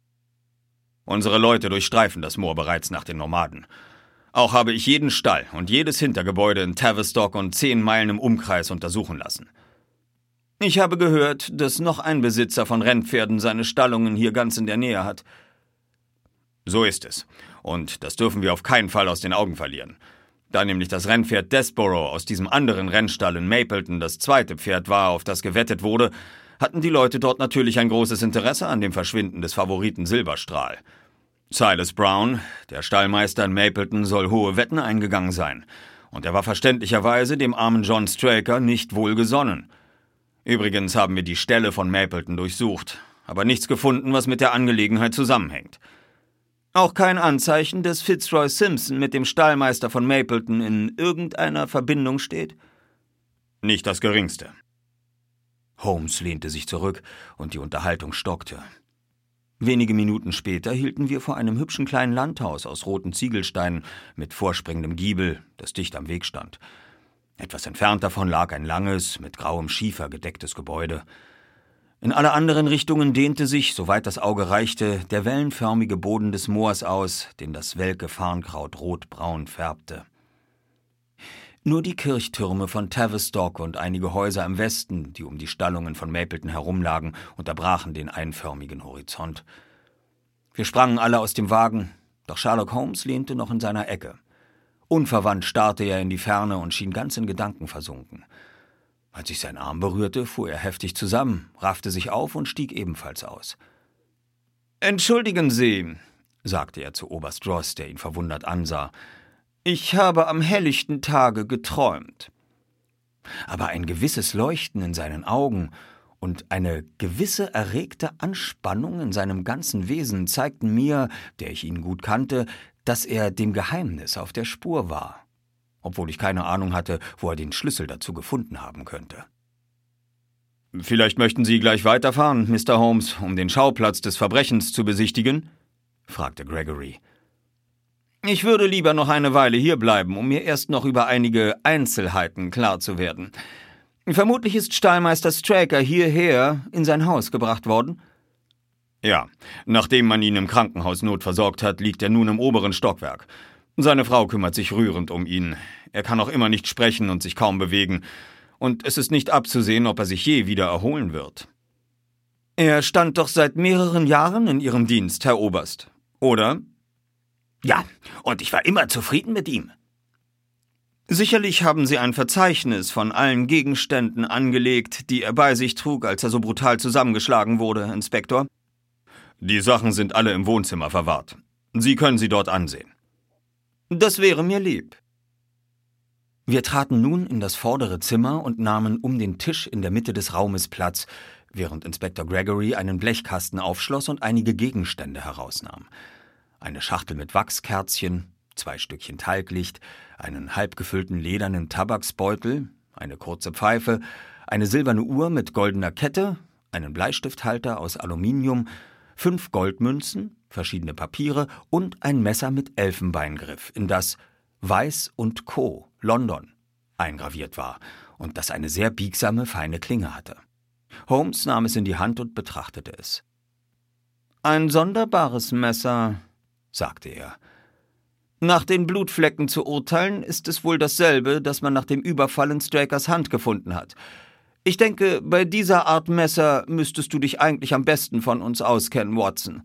Unsere Leute durchstreifen das Moor bereits nach den Nomaden. Auch habe ich jeden Stall und jedes Hintergebäude in Tavistock und 10 Meilen im Umkreis untersuchen lassen. Ich habe gehört, dass noch ein Besitzer von Rennpferden seine Stallungen hier ganz in der Nähe hat. So ist es. Und das dürfen wir auf keinen Fall aus den Augen verlieren. Da nämlich das Rennpferd Desborough aus diesem anderen Rennstall in Mapleton das zweite Pferd war, auf das gewettet wurde, hatten die Leute dort natürlich ein großes Interesse an dem Verschwinden des Favoriten Silberstrahl. Silas Brown, der Stallmeister in Mapleton, soll hohe Wetten eingegangen sein. Und er war verständlicherweise dem armen John Straker nicht wohlgesonnen. Übrigens haben wir die Ställe von Mapleton durchsucht, aber nichts gefunden, was mit der Angelegenheit zusammenhängt. Auch kein Anzeichen, dass Fitzroy Simpson mit dem Stallmeister von Mapleton in irgendeiner Verbindung steht? Nicht das Geringste. Holmes lehnte sich zurück und die Unterhaltung stockte. Wenige Minuten später hielten wir vor einem hübschen kleinen Landhaus aus roten Ziegelsteinen mit vorspringendem Giebel, das dicht am Weg stand. Etwas entfernt davon lag ein langes, mit grauem Schiefer gedecktes Gebäude. In alle anderen Richtungen dehnte sich, soweit das Auge reichte, der wellenförmige Boden des Moors aus, den das welke Farnkraut rotbraun färbte. Nur die Kirchtürme von Tavistock und einige Häuser im Westen, die um die Stallungen von Mapleton herumlagen, unterbrachen den einförmigen Horizont. Wir sprangen alle aus dem Wagen, doch Sherlock Holmes lehnte noch in seiner Ecke. Unverwandt starrte er in die Ferne und schien ganz in Gedanken versunken. Als ich seinen Arm berührte, fuhr er heftig zusammen, raffte sich auf und stieg ebenfalls aus. »Entschuldigen Sie«, sagte er zu Oberst Ross, der ihn verwundert ansah, »ich habe am helllichten Tage geträumt.« Aber ein gewisses Leuchten in seinen Augen und eine gewisse erregte Anspannung in seinem ganzen Wesen zeigten mir, der ich ihn gut kannte, dass er dem Geheimnis auf der Spur war, obwohl ich keine Ahnung hatte, wo er den Schlüssel dazu gefunden haben könnte. »Vielleicht möchten Sie gleich weiterfahren, Mr. Holmes, um den Schauplatz des Verbrechens zu besichtigen?« fragte Gregory. »Ich würde lieber noch eine Weile hierbleiben, um mir erst noch über einige Einzelheiten klar zu werden. Vermutlich ist Stallmeister Straker hierher in sein Haus gebracht worden?« »Ja, nachdem man ihn im Krankenhaus notversorgt hat, liegt er nun im oberen Stockwerk. Seine Frau kümmert sich rührend um ihn. Er kann auch immer nicht sprechen und sich kaum bewegen. Und es ist nicht abzusehen, ob er sich je wieder erholen wird.« »Er stand doch seit mehreren Jahren in Ihrem Dienst, Herr Oberst, oder?« »Ja, und ich war immer zufrieden mit ihm.« »Sicherlich haben Sie ein Verzeichnis von allen Gegenständen angelegt, die er bei sich trug, als er so brutal zusammengeschlagen wurde, Inspektor?« »Die Sachen sind alle im Wohnzimmer verwahrt. Sie können sie dort ansehen.« »Das wäre mir lieb.« Wir traten nun in das vordere Zimmer und nahmen um den Tisch in der Mitte des Raumes Platz, während Inspektor Gregory einen Blechkasten aufschloss und einige Gegenstände herausnahm. Eine Schachtel mit Wachskerzchen, 2 Stückchen Talglicht, einen halbgefüllten ledernen Tabaksbeutel, eine kurze Pfeife, eine silberne Uhr mit goldener Kette, einen Bleistifthalter aus Aluminium, 5 Goldmünzen, verschiedene Papiere und ein Messer mit Elfenbeingriff, in das Weiss & Co. London eingraviert war und das eine sehr biegsame, feine Klinge hatte. Holmes nahm es in die Hand und betrachtete es. »Ein sonderbares Messer«, sagte er. »Nach den Blutflecken zu urteilen, ist es wohl dasselbe, das man nach dem Überfall in Strakers Hand gefunden hat. Ich denke, bei dieser Art Messer müsstest du dich eigentlich am besten von uns auskennen, Watson.«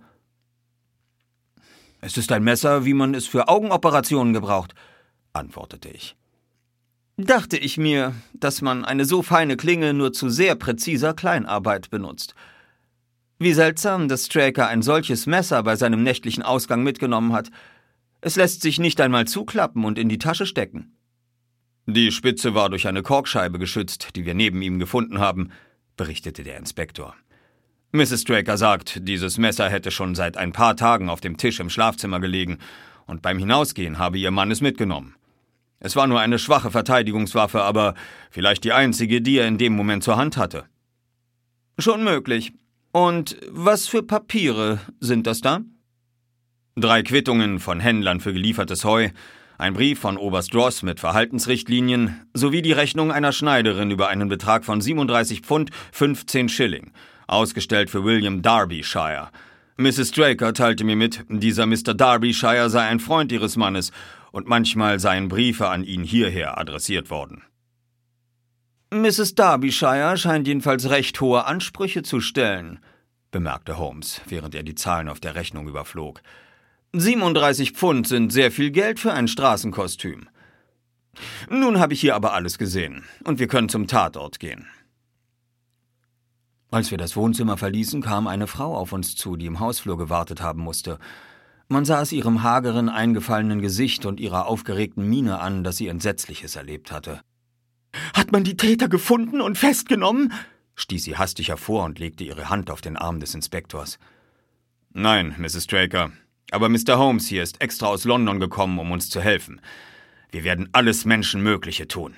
»Es ist ein Messer, wie man es für Augenoperationen gebraucht«, antwortete ich. »Dachte ich mir, dass man eine so feine Klinge nur zu sehr präziser Kleinarbeit benutzt. Wie seltsam, dass Straker ein solches Messer bei seinem nächtlichen Ausgang mitgenommen hat. Es lässt sich nicht einmal zuklappen und in die Tasche stecken.« »Die Spitze war durch eine Korkscheibe geschützt, die wir neben ihm gefunden haben«, berichtete der Inspektor. »Mrs. Straker sagt, dieses Messer hätte schon seit ein paar Tagen auf dem Tisch im Schlafzimmer gelegen und beim Hinausgehen habe ihr Mann es mitgenommen. Es war nur eine schwache Verteidigungswaffe, aber vielleicht die einzige, die er in dem Moment zur Hand hatte.« »Schon möglich. Und was für Papiere sind das da?« »3 Quittungen von Händlern für geliefertes Heu, ein Brief von Oberst Ross mit Verhaltensrichtlinien sowie die Rechnung einer Schneiderin über einen Betrag von 37 Pfund 15 Schilling, ausgestellt für William Derbyshire. Mrs. Straker teilte mir mit, dieser Mr. Derbyshire sei ein Freund ihres Mannes und manchmal seien Briefe an ihn hierher adressiert worden.« »Mrs. Derbyshire scheint jedenfalls recht hohe Ansprüche zu stellen«, bemerkte Holmes, während er die Zahlen auf der Rechnung überflog. »37 Pfund sind sehr viel Geld für ein Straßenkostüm. Nun habe ich hier aber alles gesehen, und wir können zum Tatort gehen.« Als wir das Wohnzimmer verließen, kam eine Frau auf uns zu, die im Hausflur gewartet haben musste. Man sah es ihrem hageren, eingefallenen Gesicht und ihrer aufgeregten Miene an, dass sie Entsetzliches erlebt hatte. »Hat man die Täter gefunden und festgenommen?« stieß sie hastig hervor und legte ihre Hand auf den Arm des Inspektors. »Nein, Mrs. Straker. Aber Mr. Holmes hier ist extra aus London gekommen, um uns zu helfen. Wir werden alles Menschenmögliche tun.«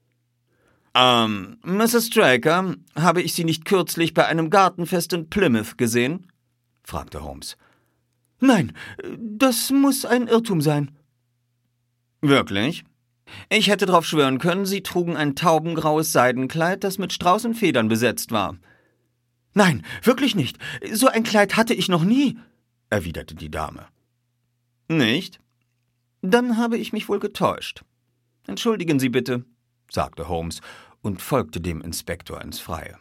Mrs. Straker, habe ich Sie nicht kürzlich bei einem Gartenfest in Plymouth gesehen?« fragte Holmes. »Nein, das muss ein Irrtum sein.« »Wirklich? Ich hätte darauf schwören können, Sie trugen ein taubengraues Seidenkleid, das mit Straußenfedern besetzt war.« »Nein, wirklich nicht. So ein Kleid hatte ich noch nie«, erwiderte die Dame. »Nicht? Dann habe ich mich wohl getäuscht. Entschuldigen Sie bitte«, sagte Holmes und folgte dem Inspektor ins Freie.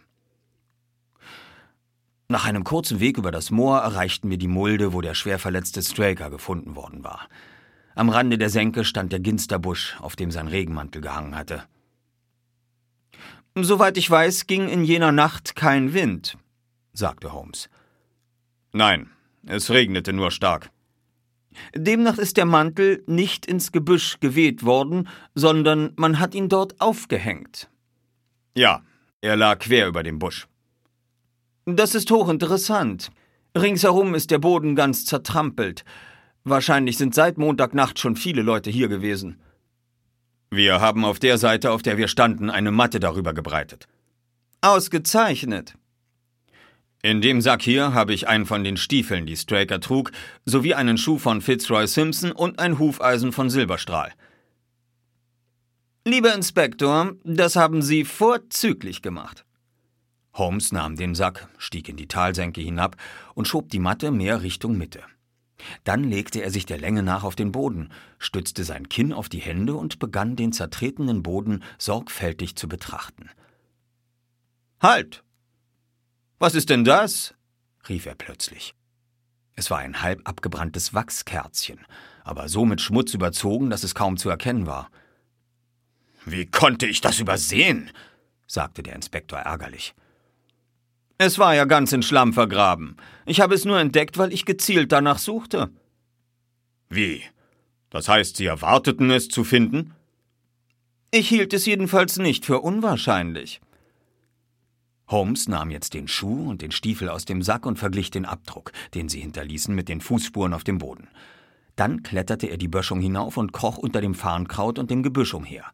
Nach einem kurzen Weg über das Moor erreichten wir die Mulde, wo der schwer verletzte Straker gefunden worden war. Am Rande der Senke stand der Ginsterbusch, auf dem sein Regenmantel gehangen hatte. »Soweit ich weiß, ging in jener Nacht kein Wind«, sagte Holmes. »Nein, es regnete nur stark.« »Demnach ist der Mantel nicht ins Gebüsch geweht worden, sondern man hat ihn dort aufgehängt.« »Ja, er lag quer über dem Busch.« »Das ist hochinteressant. Ringsherum ist der Boden ganz zertrampelt. Wahrscheinlich sind seit Montagnacht schon viele Leute hier gewesen.« »Wir haben auf der Seite, auf der wir standen, eine Matte darüber gebreitet.« »Ausgezeichnet.« »In dem Sack hier habe ich einen von den Stiefeln, die Straker trug, sowie einen Schuh von Fitzroy Simpson und ein Hufeisen von Silberstrahl.« »Lieber Inspektor, das haben Sie vorzüglich gemacht.« Holmes nahm den Sack, stieg in die Talsenke hinab und schob die Matte mehr Richtung Mitte. Dann legte er sich der Länge nach auf den Boden, stützte sein Kinn auf die Hände und begann, den zertretenen Boden sorgfältig zu betrachten. »Halt! Was ist denn das?« rief er plötzlich. Es war ein halb abgebranntes Wachskerzchen, aber so mit Schmutz überzogen, dass es kaum zu erkennen war. »Wie konnte ich das übersehen?« sagte der Inspektor ärgerlich. »Es war ja ganz in Schlamm vergraben. Ich habe es nur entdeckt, weil ich gezielt danach suchte.« »Wie? Das heißt, Sie erwarteten es zu finden?« »Ich hielt es jedenfalls nicht für unwahrscheinlich.« Holmes nahm jetzt den Schuh und den Stiefel aus dem Sack und verglich den Abdruck, den sie hinterließen, mit den Fußspuren auf dem Boden. Dann kletterte er die Böschung hinauf und kroch unter dem Farnkraut und dem Gebüsch umher.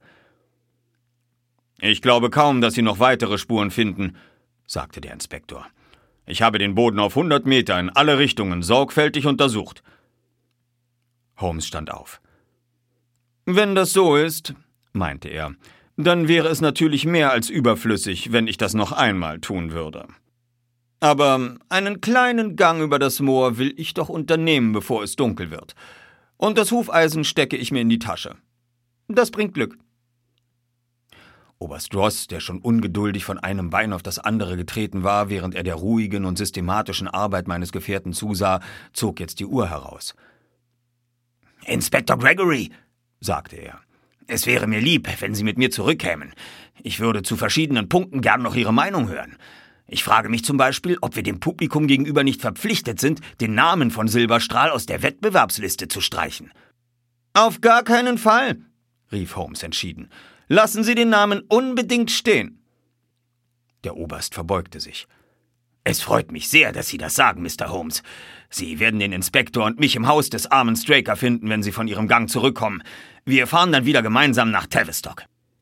»Ich glaube kaum, dass Sie noch weitere Spuren finden«, sagte der Inspektor. »Ich habe den Boden auf 100 Meter in alle Richtungen sorgfältig untersucht.« Holmes stand auf. »Wenn das so ist«, meinte er, »dann wäre es natürlich mehr als überflüssig, wenn ich das noch einmal tun würde. Aber einen kleinen Gang über das Moor will ich doch unternehmen, bevor es dunkel wird. Und das Hufeisen stecke ich mir in die Tasche. Das bringt Glück.« Oberst Ross, der schon ungeduldig von einem Bein auf das andere getreten war, während er der ruhigen und systematischen Arbeit meines Gefährten zusah, zog jetzt die Uhr heraus. »Inspektor Gregory«, sagte er, »es wäre mir lieb, wenn Sie mit mir zurückkämen. Ich würde zu verschiedenen Punkten gern noch Ihre Meinung hören. Ich frage mich zum Beispiel, ob wir dem Publikum gegenüber nicht verpflichtet sind, den Namen von Silberstrahl aus der Wettbewerbsliste zu streichen.« »Auf gar keinen Fall«, rief Holmes entschieden. Lassen Sie den Namen unbedingt stehen.« Der Oberst verbeugte sich. »Es freut mich sehr, dass Sie das sagen, Mr. Holmes. Sie werden den Inspektor und mich im Haus des armen Straker finden, wenn Sie von Ihrem Gang zurückkommen. Wir fahren dann wieder gemeinsam nach Tavistock.«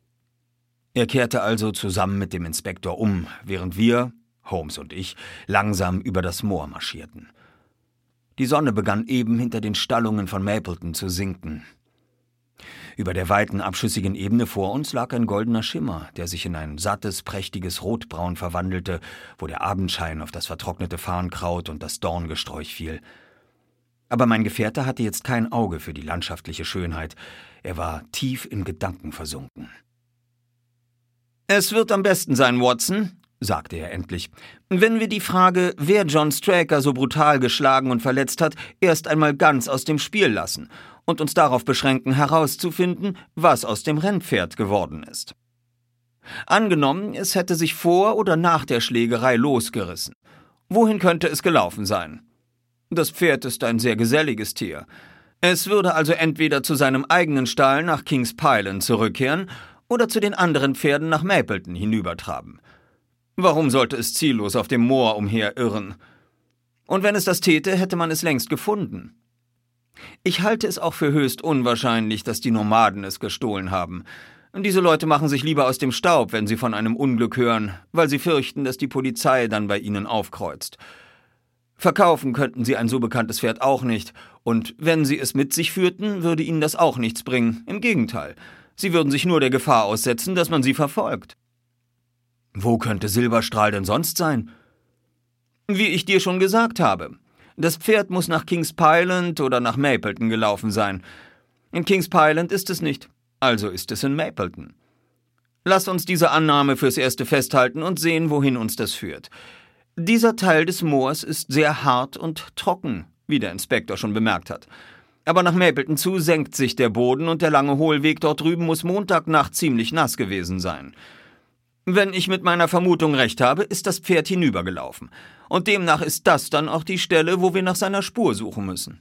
Er kehrte also zusammen mit dem Inspektor um, während wir, Holmes und ich, langsam über das Moor marschierten. Die Sonne begann eben hinter den Stallungen von Mapleton zu sinken. Über der weiten, abschüssigen Ebene vor uns lag ein goldener Schimmer, der sich in ein sattes, prächtiges Rotbraun verwandelte, wo der Abendschein auf das vertrocknete Farnkraut und das Dorngesträuch fiel. Aber mein Gefährte hatte jetzt kein Auge für die landschaftliche Schönheit. Er war tief in Gedanken versunken. »Es wird am besten sein, Watson«, sagte er endlich, »wenn wir die Frage, wer John Straker so brutal geschlagen und verletzt hat, erst einmal ganz aus dem Spiel lassen und uns darauf beschränken, herauszufinden, was aus dem Rennpferd geworden ist. Angenommen, es hätte sich vor oder nach der Schlägerei losgerissen. Wohin könnte es gelaufen sein? Das Pferd ist ein sehr geselliges Tier. Es würde also entweder zu seinem eigenen Stall nach Kings Pyland zurückkehren oder zu den anderen Pferden nach Mapleton hinübertraben. Warum sollte es ziellos auf dem Moor umherirren? Und wenn es das täte, hätte man es längst gefunden. Ich halte es auch für höchst unwahrscheinlich, dass die Nomaden es gestohlen haben. Diese Leute machen sich lieber aus dem Staub, wenn sie von einem Unglück hören, weil sie fürchten, dass die Polizei dann bei ihnen aufkreuzt. Verkaufen könnten sie ein so bekanntes Pferd auch nicht, und wenn sie es mit sich führten, würde ihnen das auch nichts bringen. Im Gegenteil, sie würden sich nur der Gefahr aussetzen, dass man sie verfolgt. Wo könnte Silberstrahl denn sonst sein? Wie ich dir schon gesagt habe. Das Pferd muss nach Kings Pyland oder nach Mapleton gelaufen sein. In Kings Pyland ist es nicht, also ist es in Mapleton. Lass uns diese Annahme fürs Erste festhalten und sehen, wohin uns das führt. Dieser Teil des Moors ist sehr hart und trocken, wie der Inspektor schon bemerkt hat. Aber nach Mapleton zu senkt sich der Boden und der lange Hohlweg dort drüben muss Montagnacht ziemlich nass gewesen sein. Wenn ich mit meiner Vermutung recht habe, ist das Pferd hinübergelaufen. Und demnach ist das dann auch die Stelle, wo wir nach seiner Spur suchen müssen.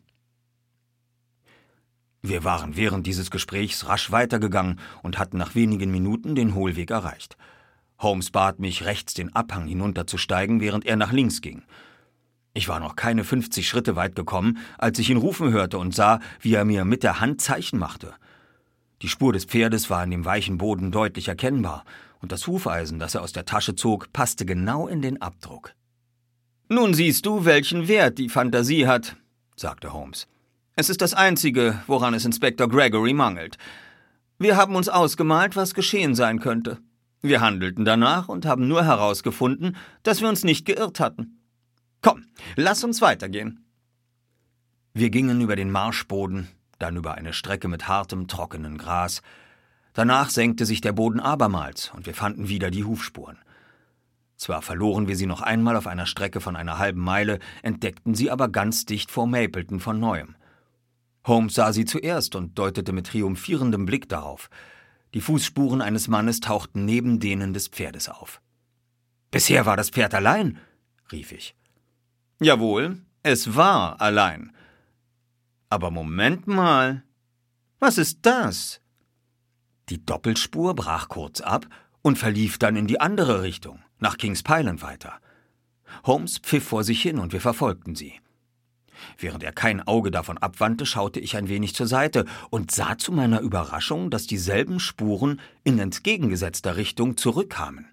Wir waren während dieses Gesprächs rasch weitergegangen und hatten nach wenigen Minuten den Hohlweg erreicht. Holmes bat mich, rechts den Abhang hinunterzusteigen, während er nach links ging. Ich war noch keine 50 Schritte weit gekommen, als ich ihn rufen hörte und sah, wie er mir mit der Hand Zeichen machte. Die Spur des Pferdes war in dem weichen Boden deutlich erkennbar, und das Hufeisen, das er aus der Tasche zog, passte genau in den Abdruck. »Nun siehst du, welchen Wert die Fantasie hat«, sagte Holmes. »Es ist das Einzige, woran es Inspektor Gregory mangelt. Wir haben uns ausgemalt, was geschehen sein könnte. Wir handelten danach und haben nur herausgefunden, dass wir uns nicht geirrt hatten. Komm, lass uns weitergehen.« Wir gingen über den Marschboden, dann über eine Strecke mit hartem, trockenen Gras. Danach senkte sich der Boden abermals und wir fanden wieder die Hufspuren. Zwar verloren wir sie noch einmal auf einer Strecke von einer halben Meile, entdeckten sie aber ganz dicht vor Mapleton von Neuem. Holmes sah sie zuerst und deutete mit triumphierendem Blick darauf. Die Fußspuren eines Mannes tauchten neben denen des Pferdes auf. »Bisher war das Pferd allein«, rief ich. »Jawohl, es war allein. Aber Moment mal, was ist das?« Die Doppelspur brach kurz ab und verlief dann in die andere Richtung, nach Kings Pyland weiter. Holmes pfiff vor sich hin und wir verfolgten sie. Während er kein Auge davon abwandte, schaute ich ein wenig zur Seite und sah zu meiner Überraschung, dass dieselben Spuren in entgegengesetzter Richtung zurückkamen.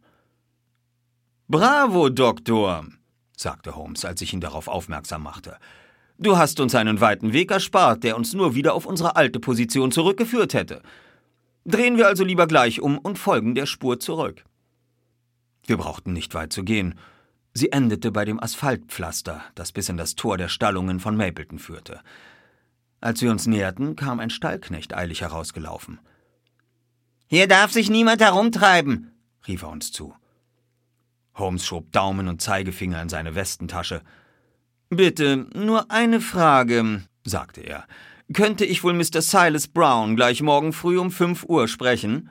»Bravo, Doktor«, sagte Holmes, als ich ihn darauf aufmerksam machte. »Du hast uns einen weiten Weg erspart, der uns nur wieder auf unsere alte Position zurückgeführt hätte. Drehen wir also lieber gleich um und folgen der Spur zurück.« Wir brauchten nicht weit zu gehen. Sie endete bei dem Asphaltpflaster, das bis in das Tor der Stallungen von Mapleton führte. Als wir uns näherten, kam ein Stallknecht eilig herausgelaufen. »Hier darf sich niemand herumtreiben«, rief er uns zu. Holmes schob Daumen und Zeigefinger in seine Westentasche. »Bitte, nur eine Frage«, sagte er. »Könnte ich wohl Mr. Silas Brown gleich morgen früh um 5 Uhr sprechen?«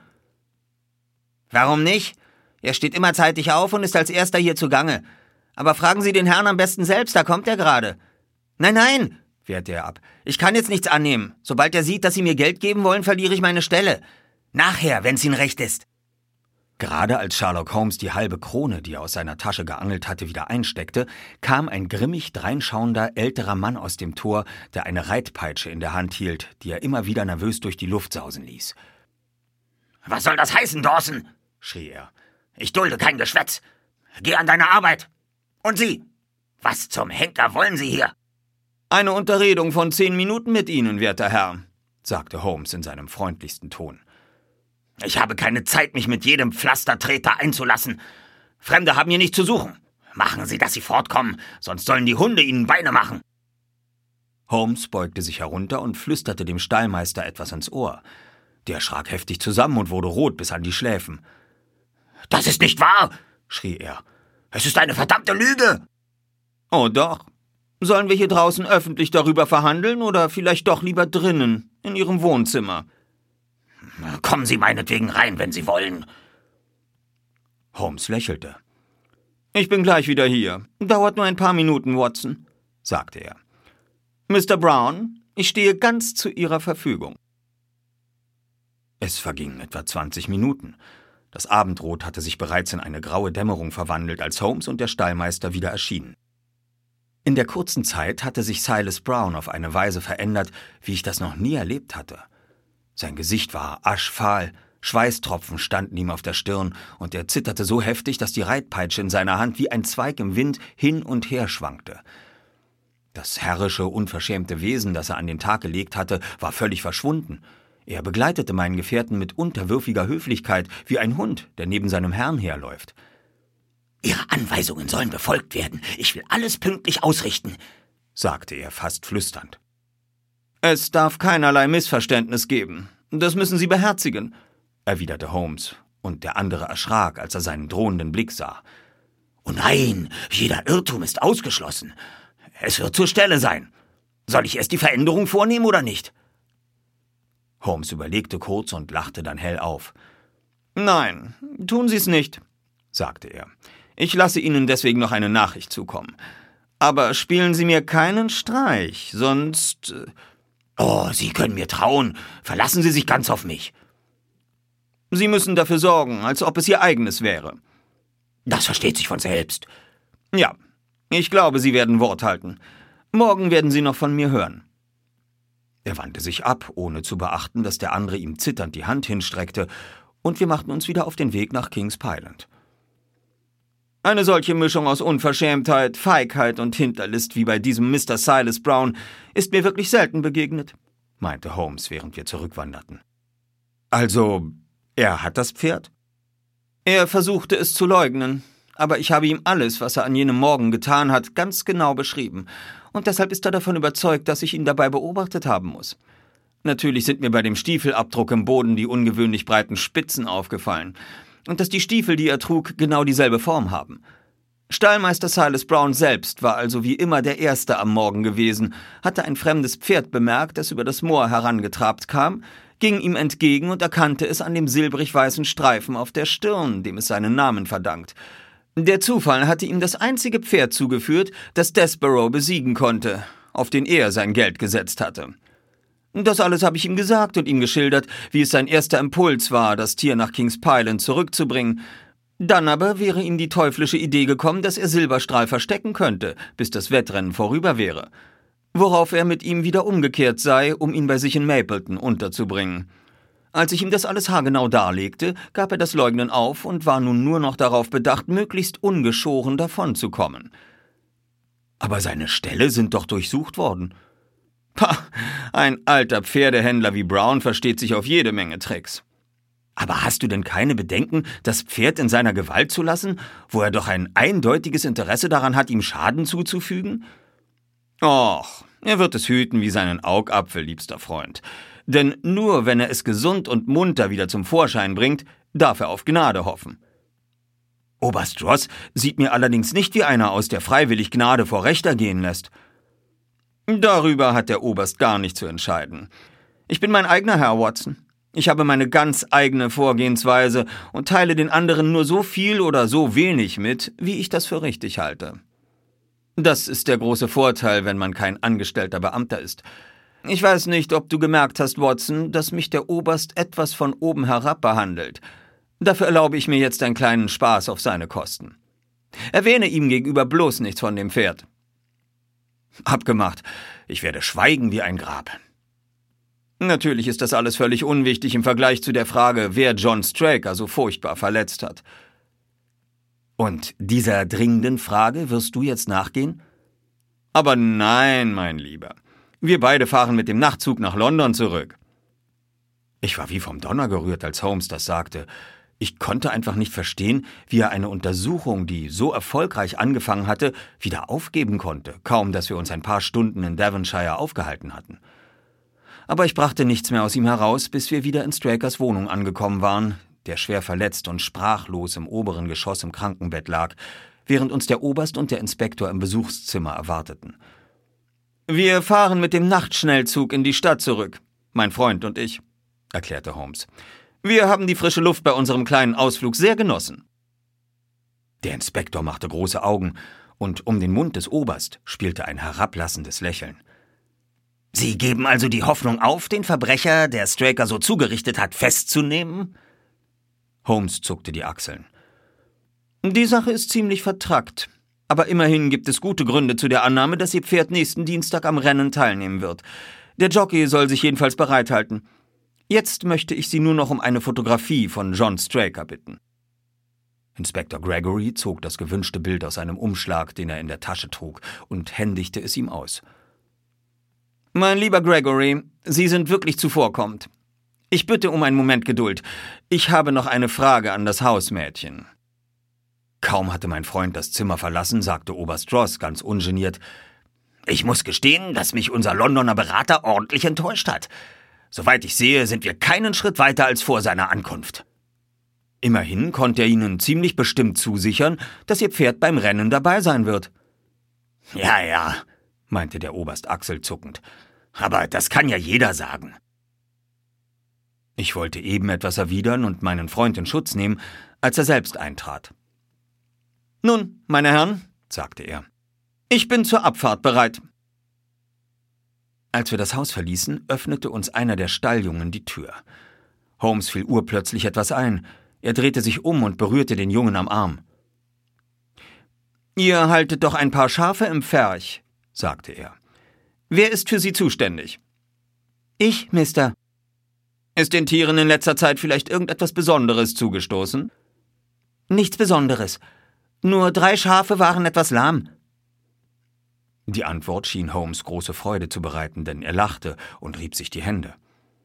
»Warum nicht? Er steht immer zeitig auf und ist als erster hier zugange. Aber fragen Sie den Herrn am besten selbst, da kommt er gerade.« »Nein«, wehrte er ab. »Ich kann jetzt nichts annehmen. Sobald er sieht, dass Sie mir Geld geben wollen, verliere ich meine Stelle. Nachher, wenn's Ihnen recht ist.« Gerade als Sherlock Holmes die halbe Krone, die er aus seiner Tasche geangelt hatte, wieder einsteckte, kam ein grimmig dreinschauender älterer Mann aus dem Tor, der eine Reitpeitsche in der Hand hielt, die er immer wieder nervös durch die Luft sausen ließ. »Was soll das heißen, Dawson?« schrie er. »Ich dulde kein Geschwätz. Geh an deine Arbeit. Und Sie, was zum Henker wollen Sie hier?« »Eine Unterredung von 10 Minuten mit Ihnen, werter Herr«, sagte Holmes in seinem freundlichsten Ton. »Ich habe keine Zeit, mich mit jedem Pflastertreter einzulassen. Fremde haben hier nicht zu suchen. Machen Sie, dass Sie fortkommen, sonst sollen die Hunde Ihnen Beine machen.« Holmes beugte sich herunter und flüsterte dem Stallmeister etwas ins Ohr. Der schrak heftig zusammen und wurde rot bis an die Schläfen. »Das ist nicht wahr«, schrie er. »Es ist eine verdammte Lüge!« »Oh doch. Sollen wir hier draußen öffentlich darüber verhandeln oder vielleicht doch lieber drinnen, in Ihrem Wohnzimmer?« »Kommen Sie meinetwegen rein, wenn Sie wollen.« Holmes lächelte. »Ich bin gleich wieder hier. Dauert nur ein paar Minuten, Watson«, sagte er. »Mr. Brown, ich stehe ganz zu Ihrer Verfügung.« Es vergingen etwa 20 Minuten. Das Abendrot hatte sich bereits in eine graue Dämmerung verwandelt, als Holmes und der Stallmeister wieder erschienen. In der kurzen Zeit hatte sich Silas Brown auf eine Weise verändert, wie ich das noch nie erlebt hatte. Sein Gesicht war aschfahl, Schweißtropfen standen ihm auf der Stirn, und er zitterte so heftig, dass die Reitpeitsche in seiner Hand wie ein Zweig im Wind hin und her schwankte. Das herrische, unverschämte Wesen, das er an den Tag gelegt hatte, war völlig verschwunden. Er begleitete meinen Gefährten mit unterwürfiger Höflichkeit, wie ein Hund, der neben seinem Herrn herläuft. »Ihre Anweisungen sollen befolgt werden. Ich will alles pünktlich ausrichten«, sagte er fast flüsternd. »Es darf keinerlei Missverständnis geben. Das müssen Sie beherzigen«, erwiderte Holmes, und der andere erschrak, als er seinen drohenden Blick sah. »Oh nein, jeder Irrtum ist ausgeschlossen. Es wird zur Stelle sein. Soll ich erst die Veränderung vornehmen oder nicht?« Holmes überlegte kurz und lachte dann hell auf. »Nein, tun Sie es nicht«, sagte er. »Ich lasse Ihnen deswegen noch eine Nachricht zukommen. Aber spielen Sie mir keinen Streich, sonst...« »Oh, Sie können mir trauen. Verlassen Sie sich ganz auf mich.« »Sie müssen dafür sorgen, als ob es Ihr eigenes wäre.« »Das versteht sich von selbst.« »Ja, ich glaube, Sie werden Wort halten. Morgen werden Sie noch von mir hören.« Er wandte sich ab, ohne zu beachten, dass der andere ihm zitternd die Hand hinstreckte, und wir machten uns wieder auf den Weg nach Kings Pyland. Eine solche Mischung aus Unverschämtheit, Feigheit und Hinterlist wie bei diesem Mr. Silas Brown ist mir wirklich selten begegnet, meinte Holmes, während wir zurückwanderten. »Also, er hat das Pferd?« »Er versuchte es zu leugnen, aber ich habe ihm alles, was er an jenem Morgen getan hat, ganz genau beschrieben, und deshalb ist er davon überzeugt, dass ich ihn dabei beobachtet haben muss. Natürlich sind mir bei dem Stiefelabdruck im Boden die ungewöhnlich breiten Spitzen aufgefallen, und dass die Stiefel, die er trug, genau dieselbe Form haben. Stallmeister Silas Brown selbst war also wie immer der Erste am Morgen gewesen, hatte ein fremdes Pferd bemerkt, das über das Moor herangetrabt kam, ging ihm entgegen und erkannte es an dem silbrig-weißen Streifen auf der Stirn, dem es seinen Namen verdankt. Der Zufall hatte ihm das einzige Pferd zugeführt, das Desborough besiegen konnte, auf den er sein Geld gesetzt hatte. Das alles habe ich ihm gesagt und ihm geschildert, wie es sein erster Impuls war, das Tier nach Kings Pyland zurückzubringen. Dann aber wäre ihm die teuflische Idee gekommen, dass er Silberstrahl verstecken könnte, bis das Wettrennen vorüber wäre, worauf er mit ihm wieder umgekehrt sei, um ihn bei sich in Mapleton unterzubringen. Als ich ihm das alles haargenau darlegte, gab er das Leugnen auf und war nun nur noch darauf bedacht, möglichst ungeschoren davonzukommen. »Aber seine Ställe sind doch durchsucht worden.« »Pah, ein alter Pferdehändler wie Brown versteht sich auf jede Menge Tricks.« »Aber hast du denn keine Bedenken, das Pferd in seiner Gewalt zu lassen, wo er doch ein eindeutiges Interesse daran hat, ihm Schaden zuzufügen?« »Och, er wird es hüten wie seinen Augapfel, liebster Freund. Denn nur wenn er es gesund und munter wieder zum Vorschein bringt, darf er auf Gnade hoffen.« »Oberst Ross sieht mir allerdings nicht wie einer aus, der freiwillig Gnade vor Recht ergehen lässt.« »Darüber hat der Oberst gar nicht zu entscheiden. Ich bin mein eigener Herr, Watson. Ich habe meine ganz eigene Vorgehensweise und teile den anderen nur so viel oder so wenig mit, wie ich das für richtig halte. Das ist der große Vorteil, wenn man kein angestellter Beamter ist. Ich weiß nicht, ob du gemerkt hast, Watson, dass mich der Oberst etwas von oben herab behandelt. Dafür erlaube ich mir jetzt einen kleinen Spaß auf seine Kosten. Erwähne ihm gegenüber bloß nichts von dem Pferd.« »Abgemacht. Ich werde schweigen wie ein Grab.« Natürlich ist das alles völlig unwichtig im Vergleich zu der Frage, wer John Straker so furchtbar verletzt hat. »Und dieser dringenden Frage wirst du jetzt nachgehen?« »Aber nein, mein Lieber. Wir beide fahren mit dem Nachtzug nach London zurück.« Ich war wie vom Donner gerührt, als Holmes das sagte. Ich konnte einfach nicht verstehen, wie er eine Untersuchung, die so erfolgreich angefangen hatte, wieder aufgeben konnte, kaum dass wir uns ein paar Stunden in Devonshire aufgehalten hatten. Aber ich brachte nichts mehr aus ihm heraus, bis wir wieder in Strakers Wohnung angekommen waren, der schwer verletzt und sprachlos im oberen Geschoss im Krankenbett lag, während uns der Oberst und der Inspektor im Besuchszimmer erwarteten. »Wir fahren mit dem Nachtschnellzug in die Stadt zurück, mein Freund und ich«, erklärte Holmes. »Wir haben die frische Luft bei unserem kleinen Ausflug sehr genossen.« Der Inspektor machte große Augen, und um den Mund des Oberst spielte ein herablassendes Lächeln. »Sie geben also die Hoffnung auf, den Verbrecher, der Straker so zugerichtet hat, festzunehmen?« Holmes zuckte die Achseln. »Die Sache ist ziemlich vertrackt. Aber immerhin gibt es gute Gründe zu der Annahme, dass Ihr Pferd nächsten Dienstag am Rennen teilnehmen wird. Der Jockey soll sich jedenfalls bereithalten. Jetzt möchte ich Sie nur noch um eine Fotografie von John Straker bitten.« Inspektor Gregory zog das gewünschte Bild aus einem Umschlag, den er in der Tasche trug, und händigte es ihm aus. »Mein lieber Gregory, Sie sind wirklich zuvorkommend. Ich bitte um einen Moment Geduld. Ich habe noch eine Frage an das Hausmädchen.« Kaum hatte mein Freund das Zimmer verlassen, sagte Oberst Ross ganz ungeniert: »Ich muss gestehen, dass mich unser Londoner Berater ordentlich enttäuscht hat. Soweit ich sehe, sind wir keinen Schritt weiter als vor seiner Ankunft.« Immerhin konnte er Ihnen ziemlich bestimmt zusichern, dass Ihr Pferd beim Rennen dabei sein wird. »Ja«, meinte der Oberst achselzuckend, »aber das kann ja jeder sagen.« Ich wollte eben etwas erwidern und meinen Freund in Schutz nehmen, als er selbst eintrat. »Nun, meine Herren«, sagte er, »ich bin zur Abfahrt bereit.« Als wir das Haus verließen, öffnete uns einer der Stalljungen die Tür. Holmes fiel urplötzlich etwas ein. Er drehte sich um und berührte den Jungen am Arm. »Ihr haltet doch ein paar Schafe im Pferch«, sagte er. »Wer ist für sie zuständig?« »Ich, Mister.« »Ist den Tieren in letzter Zeit vielleicht irgendetwas Besonderes zugestoßen?« »Nichts Besonderes. Nur 3 Schafe waren etwas lahm.« Die Antwort schien Holmes große Freude zu bereiten, denn er lachte und rieb sich die Hände.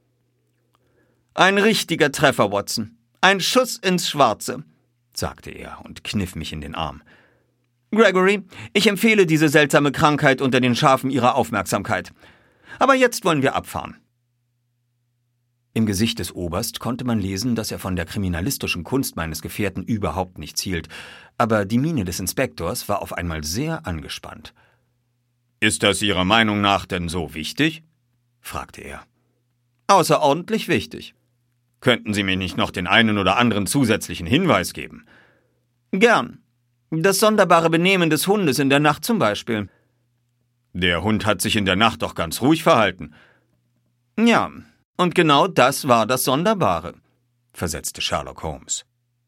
»Ein richtiger Treffer, Watson. Ein Schuss ins Schwarze«, sagte er und kniff mich in den Arm. »Gregory, ich empfehle diese seltsame Krankheit unter den Schafen Ihrer Aufmerksamkeit. Aber jetzt wollen wir abfahren.« Im Gesicht des Oberst konnte man lesen, dass er von der kriminalistischen Kunst meines Gefährten überhaupt nichts hielt, aber die Miene des Inspektors war auf einmal sehr angespannt. »Ist das Ihrer Meinung nach denn so wichtig?« fragte er. »Außerordentlich wichtig. Könnten Sie mir nicht noch den einen oder anderen zusätzlichen Hinweis geben?« »Gern. Das sonderbare Benehmen des Hundes in der Nacht zum Beispiel.« »Der Hund hat sich in der Nacht doch ganz ruhig verhalten.« »Ja, und genau das war das Sonderbare«, versetzte Sherlock Holmes.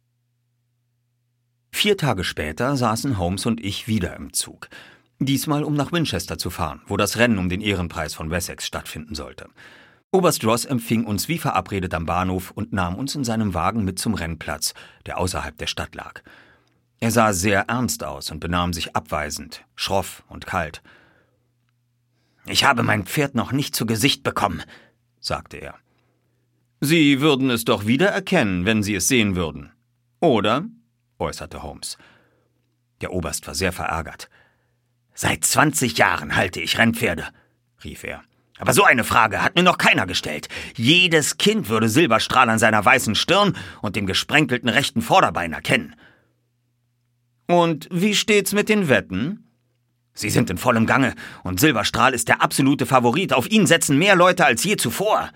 4 Tage später saßen Holmes und ich wieder im Zug. Diesmal, um nach Winchester zu fahren, wo das Rennen um den Ehrenpreis von Wessex stattfinden sollte. Oberst Ross empfing uns wie verabredet am Bahnhof und nahm uns in seinem Wagen mit zum Rennplatz, der außerhalb der Stadt lag. Er sah sehr ernst aus und benahm sich abweisend, schroff und kalt. »Ich habe mein Pferd noch nicht zu Gesicht bekommen«, sagte er. »Sie würden es doch wiedererkennen, wenn Sie es sehen würden, oder?« äußerte Holmes. Der Oberst war sehr verärgert. »Seit 20 Jahren halte ich Rennpferde«, rief er. »Aber so eine Frage hat mir noch keiner gestellt. Jedes Kind würde Silberstrahl an seiner weißen Stirn und dem gesprenkelten rechten Vorderbein erkennen.« »Und wie steht's mit den Wetten?« »Sie sind in vollem Gange, und Silberstrahl ist der absolute Favorit. Auf ihn setzen mehr Leute als je zuvor.«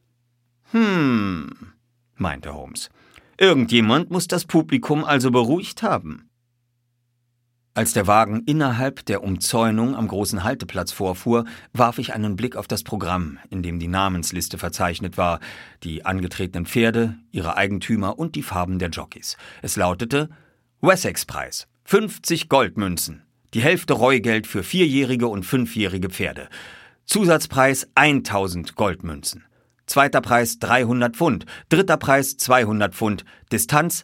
meinte Holmes. »Irgendjemand muss das Publikum also beruhigt haben.« Als der Wagen innerhalb der Umzäunung am großen Halteplatz vorfuhr, warf ich einen Blick auf das Programm, in dem die Namensliste verzeichnet war, die angetretenen Pferde, ihre Eigentümer und die Farben der Jockeys. Es lautete: Wessex-Preis, 50 Goldmünzen, die Hälfte Reugeld für 4-jährige und 5-jährige Pferde. Zusatzpreis 1000 Goldmünzen. Zweiter Preis 300 Pfund, dritter Preis 200 Pfund, Distanz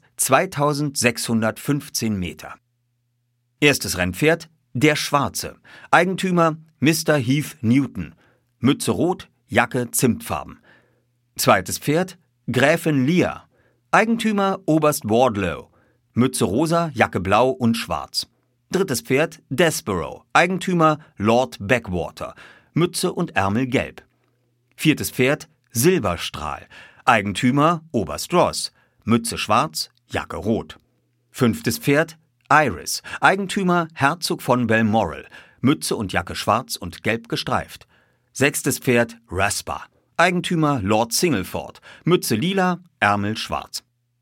2615 Meter. Erstes Rennpferd, der Schwarze. Eigentümer Mr. Heath Newton. Mütze rot, Jacke zimtfarben. Zweites Pferd, Gräfin Lear. Eigentümer Oberst Wardlow. Mütze rosa, Jacke blau und schwarz. Drittes Pferd, Desborough. Eigentümer Lord Backwater. Mütze und Ärmel gelb. Viertes Pferd, Silberstrahl. Eigentümer Oberst Ross. Mütze schwarz, Jacke rot. Fünftes Pferd, Iris. Eigentümer Herzog von Balmoral. Mütze und Jacke schwarz und gelb gestreift. Sechstes Pferd, Rasper. Eigentümer Lord Singleford. Mütze lila, Ärmel schwarz.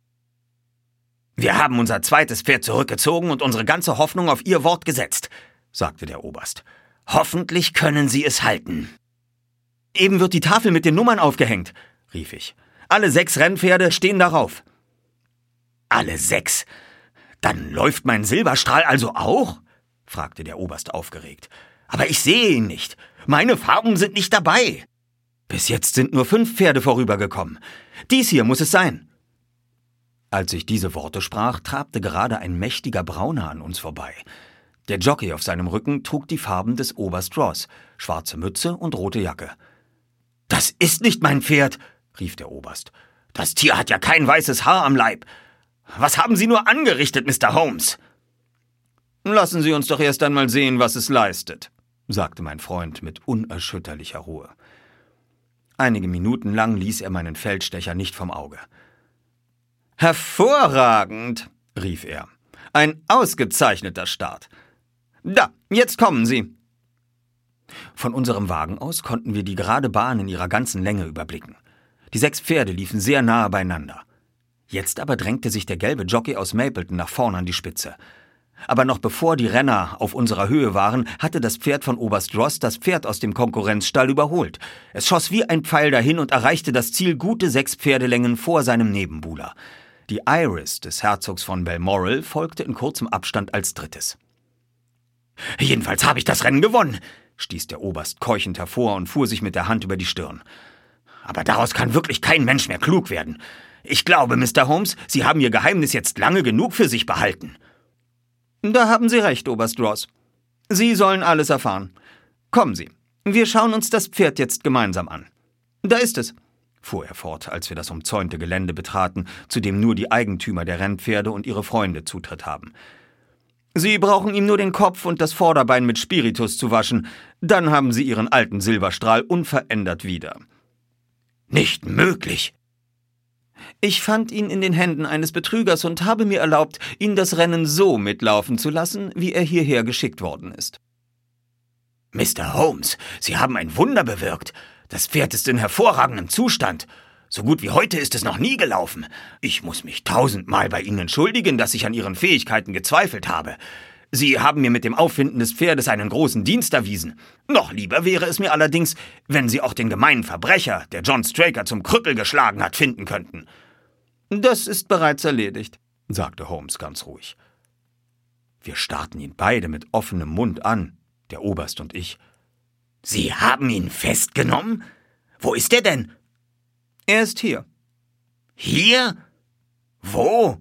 »Wir haben unser zweites Pferd zurückgezogen und unsere ganze Hoffnung auf Ihr Wort gesetzt«, sagte der Oberst. »Hoffentlich können Sie es halten.« »Eben wird die Tafel mit den Nummern aufgehängt«, rief ich. »Alle 6 Rennpferde stehen darauf.« »Alle 6? Dann läuft mein Silberstrahl also auch?« fragte der Oberst aufgeregt. »Aber ich sehe ihn nicht. Meine Farben sind nicht dabei.« »Bis jetzt sind nur 5 Pferde vorübergekommen. Dies hier muss es sein.« Als ich diese Worte sprach, trabte gerade ein mächtiger Brauner an uns vorbei. Der Jockey auf seinem Rücken trug die Farben des Oberst Ross, schwarze Mütze und rote Jacke. »Das ist nicht mein Pferd«, rief der Oberst. »Das Tier hat ja kein weißes Haar am Leib. Was haben Sie nur angerichtet, Mr. Holmes?« »Lassen Sie uns doch erst einmal sehen, was es leistet«, sagte mein Freund mit unerschütterlicher Ruhe. Einige Minuten lang ließ er meinen Feldstecher nicht vom Auge. »Hervorragend«, rief er. »Ein ausgezeichneter Start. Da, jetzt kommen Sie.« Von unserem Wagen aus konnten wir die gerade Bahn in ihrer ganzen Länge überblicken. Die 6 Pferde liefen sehr nahe beieinander. Jetzt aber drängte sich der gelbe Jockey aus Mapleton nach vorn an die Spitze. Aber noch bevor die Renner auf unserer Höhe waren, hatte das Pferd von Oberst Ross das Pferd aus dem Konkurrenzstall überholt. Es schoss wie ein Pfeil dahin und erreichte das Ziel gute 6 Pferdelängen vor seinem Nebenbuhler. Die Iris des Herzogs von Balmoral folgte in kurzem Abstand als drittes. »Jedenfalls habe ich das Rennen gewonnen«, stieß der Oberst keuchend hervor und fuhr sich mit der Hand über die Stirn. »Aber daraus kann wirklich kein Mensch mehr klug werden. Ich glaube, Mr. Holmes, Sie haben Ihr Geheimnis jetzt lange genug für sich behalten.« »Da haben Sie recht, Oberst Ross. Sie sollen alles erfahren. Kommen Sie, wir schauen uns das Pferd jetzt gemeinsam an. Da ist es«, fuhr er fort, als wir das umzäunte Gelände betraten, zu dem nur die Eigentümer der Rennpferde und ihre Freunde Zutritt haben. »Sie brauchen ihm nur den Kopf und das Vorderbein mit Spiritus zu waschen, dann haben Sie Ihren alten Silberstrahl unverändert wieder.« »Nicht möglich!« »Ich fand ihn in den Händen eines Betrügers und habe mir erlaubt, ihn das Rennen so mitlaufen zu lassen, wie er hierher geschickt worden ist.« »Mr. Holmes, Sie haben ein Wunder bewirkt. Das Pferd ist in hervorragendem Zustand. So gut wie heute ist es noch nie gelaufen. Ich muss mich 1000-mal bei Ihnen entschuldigen, dass ich an Ihren Fähigkeiten gezweifelt habe. Sie haben mir mit dem Auffinden des Pferdes einen großen Dienst erwiesen. Noch lieber wäre es mir allerdings, wenn Sie auch den gemeinen Verbrecher, der John Straker zum Krüppel geschlagen hat, finden könnten.« »Das ist bereits erledigt«, sagte Holmes ganz ruhig. Wir starrten ihn beide mit offenem Mund an, der Oberst und ich. »Sie haben ihn festgenommen? Wo ist er denn?« »Er ist hier.« »Hier? Wo?«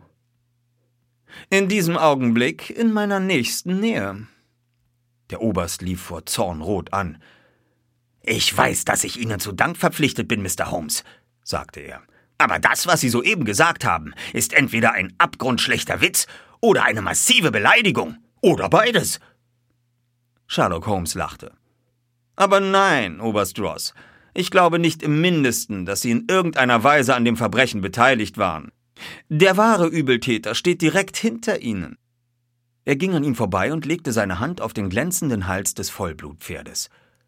»In diesem Augenblick in meiner nächsten Nähe.« Der Oberst lief vor Zorn rot an. »Ich weiß, dass ich Ihnen zu Dank verpflichtet bin, Mr. Holmes«, sagte er. »Aber das, was Sie soeben gesagt haben, ist entweder ein abgrundschlechter Witz oder eine massive Beleidigung. Oder beides.« Sherlock Holmes lachte. »Aber nein, Oberst Ross. Ich glaube nicht im Mindesten, dass Sie in irgendeiner Weise an dem Verbrechen beteiligt waren. Der wahre Übeltäter steht direkt hinter Ihnen.« Er ging an ihm vorbei und legte seine Hand auf den glänzenden Hals des Vollblutpferdes.